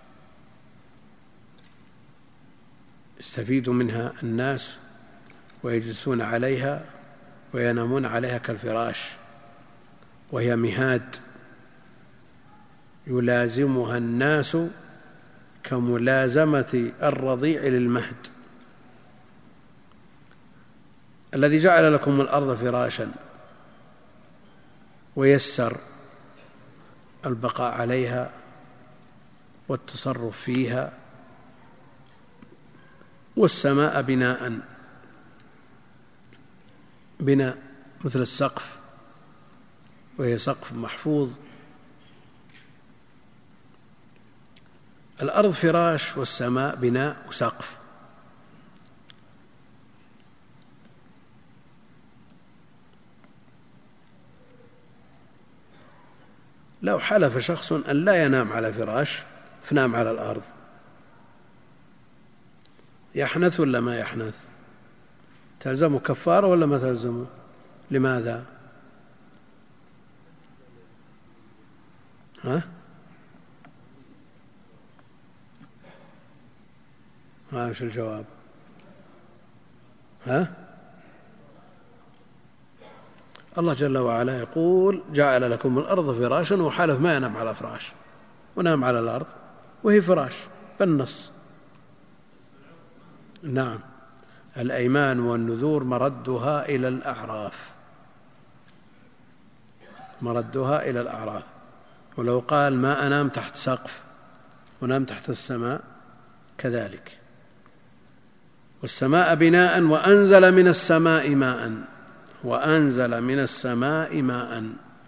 يستفيد منها الناس ويجلسون عليها وينامون عليها كالفراش، وهي مهاد يلازمها الناس كملازمة الرضيع للمهد. الذي جعل لكم الأرض فراشا ويسر البقاء عليها والتصرف فيها، والسماء بناء، بناء مثل السقف، وهي سقف محفوظ. الأرض فراش والسماء بناء وسقف. لو حلف شخص أن لا ينام على فراش فنام على الأرض، يحنث ولا ما يحنث؟ تلزمه كفارة ولا ما تلزمه؟ لماذا؟ ها؟ ها وش الجواب؟ ها؟ الله جل وعلا يقول: جعل لكم الأرض فراشا، وحلف ما ينام على فراش ونام على الأرض وهي فراش بالنص. نعم، الأيمان والنذور مردها إلى الأعراف، مردها إلى الأعراف. ولو قال ما أنام تحت سقف ونام تحت السماء كذلك. والسماء بناء وأنزل من السماء ماء، وأنزل من السماء ماء.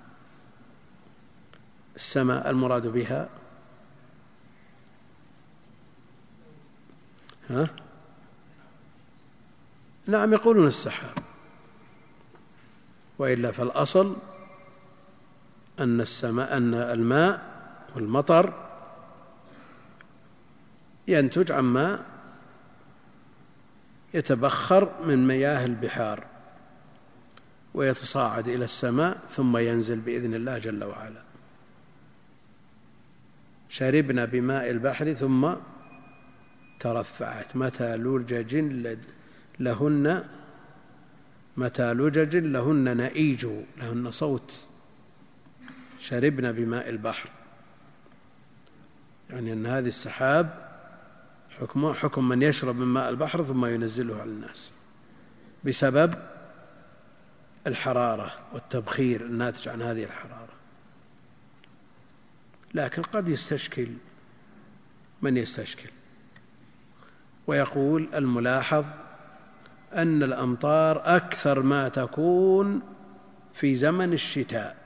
السماء المراد بها ها؟ نعم، يقولون السحاب. وإلا فالأصل أن السماء أن الماء والمطر ينتج عما يتبخر من مياه البحار ويتصاعد إلى السماء ثم ينزل بإذن الله جل وعلا. شربنا بماء البحر ثم ترفعت متى لجج لهن متى لجج لهن نئيج لهن صوت. شربنا بماء البحر يعني أن هذه السحاب حكم حكم من يشرب من ماء البحر ثم ينزله على الناس بسبب الحرارة والتبخير الناتج عن هذه الحرارة. لكن قد يستشكل من يستشكل ويقول الملاحظ أن الأمطار أكثر ما تكون في زمن الشتاء،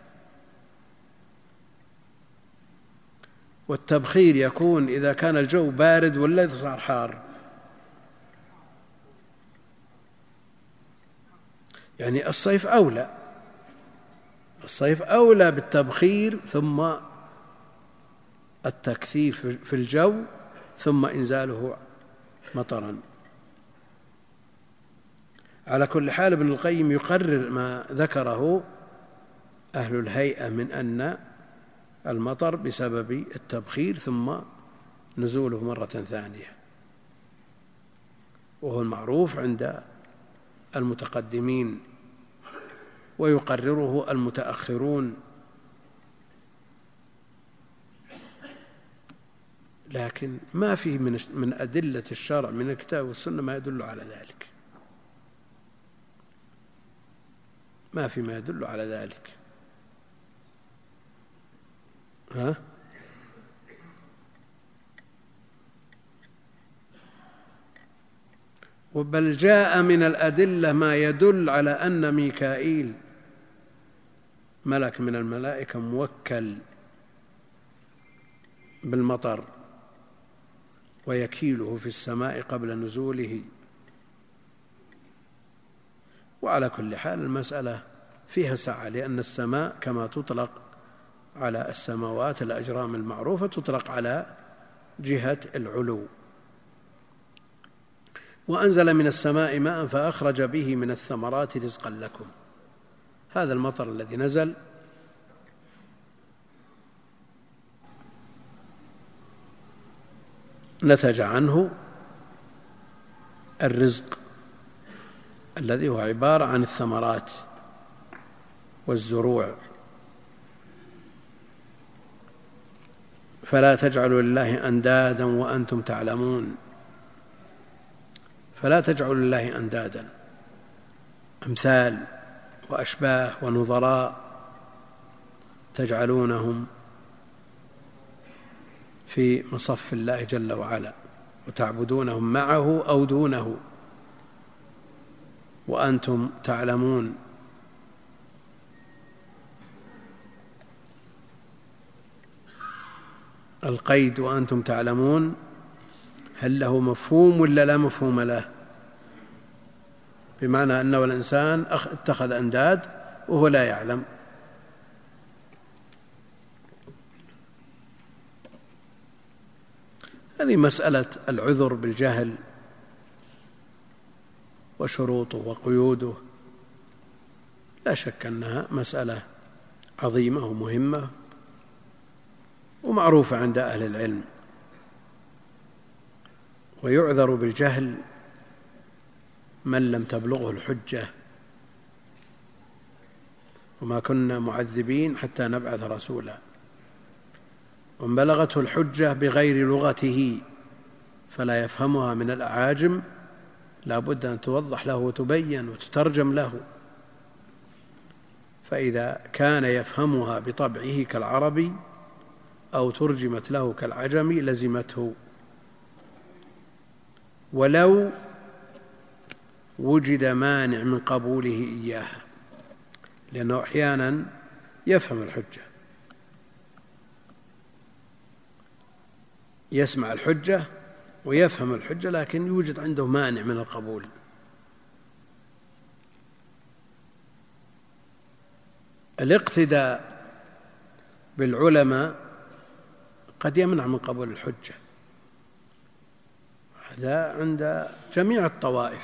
والتبخير يكون إذا كان الجو بارد ولا إذا صار حار. يعني الصيف أولى الصيف أولى بالتبخير ثم التكثيف في الجو ثم إنزاله مطرا. على كل حال ابن القيم يقرر ما ذكره أهل الهيئة من أن المطر بسبب التبخير ثم نزوله مرة ثانية، وهو المعروف عند المتقدمين ويقرره المتأخرون. لكن ما فيه من أدلة الشرع من الكتاب والسنة ما يدل على ذلك، ما في ما يدل على ذلك. ها؟ بل جاء من الأدلة ما يدل على أن ميكائيل ملك من الملائكة موكل بالمطر ويكيله في السماء قبل نزوله. وعلى كل حال المسألة فيها سعة، لأن السماء كما تطلق على السماوات الأجرام المعروفة تطلق على جهة العلو. وأنزل من السماء ماء فأخرج به من الثمرات رزقا لكم. هذا المطر الذي نزل نتج عنه الرزق الذي هو عبارة عن الثمرات والزروع. فلا تجعلوا لله أندادا وأنتم تعلمون. فلا تجعلوا لله أندادا أمثال وأشباه ونظراء تجعلونهم في مصف الله جل وعلا وتعبدونهم معه أو دونه وأنتم تعلمون. القيد وأنتم تعلمون هل له مفهوم ولا لا مفهوم له؟ بمعنى أنه الإنسان اتخذ أنداد وهو لا يعلم. هذه مسألة العذر بالجهل وشروطه وقيوده لا شك أنها مسألة عظيمة ومهمة ومعروفة عند أهل العلم. ويعذر بالجهل من لم تبلغه الحجة، وما كنا معذبين حتى نبعث رسولا. ومن بلغته الحجة بغير لغته فلا يفهمها من الأعاجم لا بد أن توضح له وتبين وتترجم له. فإذا كان يفهمها بطبعه كالعربي أو ترجمت له كالعجمي لزمته، ولو وجد مانع من قبوله إياها، لأنه أحيانا يفهم الحجة، يسمع الحجة ويفهم الحجة لكن يوجد عنده مانع من القبول. الاقتداء بالعلماء قد يمنع من قبول الحجة، هذا عند جميع الطوائف.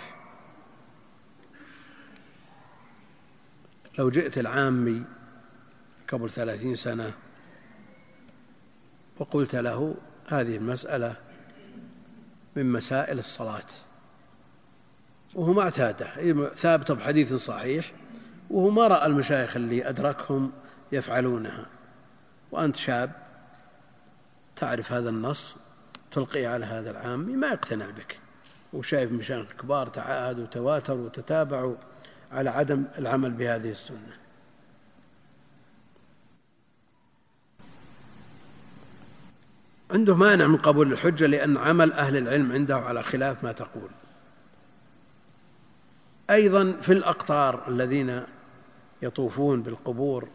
لو جئت العامي قبل ثلاثين سنة وقلت له هذه المسألة من مسائل الصلاة وهو ما اعتاده، ثابتة بحديث صحيح، وهو ما رأى المشايخ اللي أدركهم يفعلونها، وأنت شاب تعرف هذا النص تلقي على هذا العامي ما يقتنع بك، وشايف مشايخ كبار تعاهدوا وتواتروا وتتابعوا على عدم العمل بهذه السنة. عنده مانع من قبول الحجة لأن عمل أهل العلم عنده على خلاف ما تقول. أيضا في الأقطار الذين يطوفون بالقبور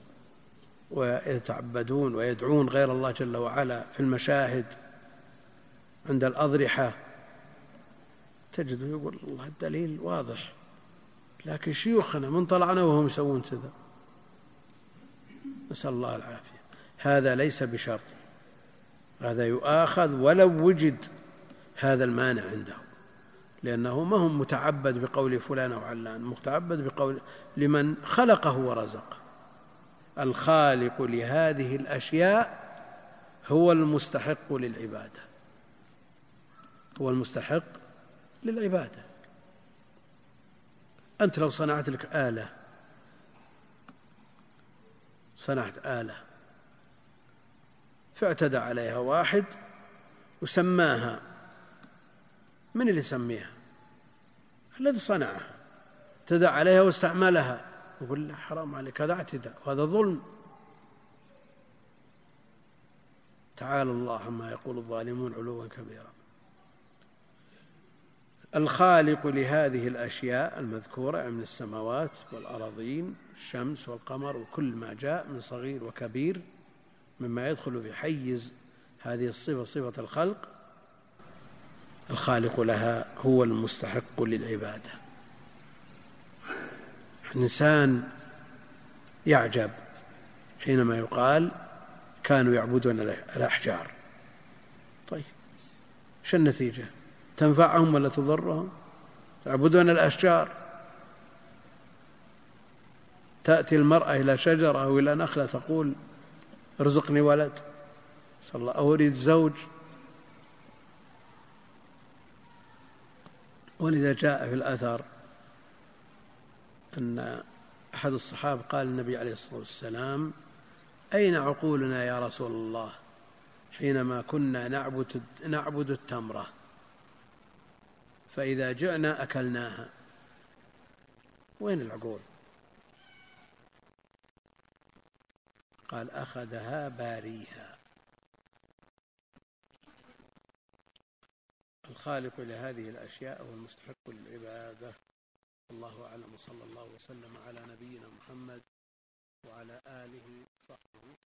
ويتعبدون ويدعون غير الله جل وعلا، في المشاهد عند الأضرحة، تجد يقول الله الدليل واضح، لكن شيوخنا من طلعنا وهم يسوون كذا، نسأل الله العافية. هذا ليس بشرط، هذا يؤاخذ ولو وجد هذا المانع عنده، لأنه ما هم متعبد بقول فلان أو علان، متعبد بقول لمن خلقه ورزقه. الخالق لهذه الأشياء هو المستحق للعبادة، هو المستحق للعبادة. أنت لو صنعت لك آلة، صنعت آلة فاعتدى عليها واحد وسماها، من اللي سميها؟ الذي صنعها، اعتدى عليها واستعملها، يقول لا حرام عليك، هذا اعتداء وهذا ظلم. تعالى الله عما يقول الظالمون علوا كبيرا. الخالق لهذه الأشياء المذكورة من السماوات والأراضين، الشمس والقمر وكل ما جاء من صغير وكبير مما يدخل في حيز هذه الصفة، صفة الخلق، الخالق لها هو المستحق للعبادة. الإنسان يعجب حينما يقال كانوا يعبدون الأحجار. طيب شو النتيجة؟ تنفعهم ولا تضرهم؟ يعبدون الأشجار. تأتي المرأة إلى شجرة أو إلى نخلة تقول ارزقني ولد، صلى الله، أو أريد زوج. ولذا جاء في الأثر أن أحد الصحابة قال النبي عليه الصلاة والسلام أين عقولنا يا رسول الله حينما كنا نعبد, نعبد التمرة فإذا جئنا أكلناها؟ وين العقول؟ قال أخذها باريها. الخالق لهذه الأشياء هو المستحق للعبادة. الله أعلم، صلى الله وسلم على نبينا محمد وعلى آله وصحبه.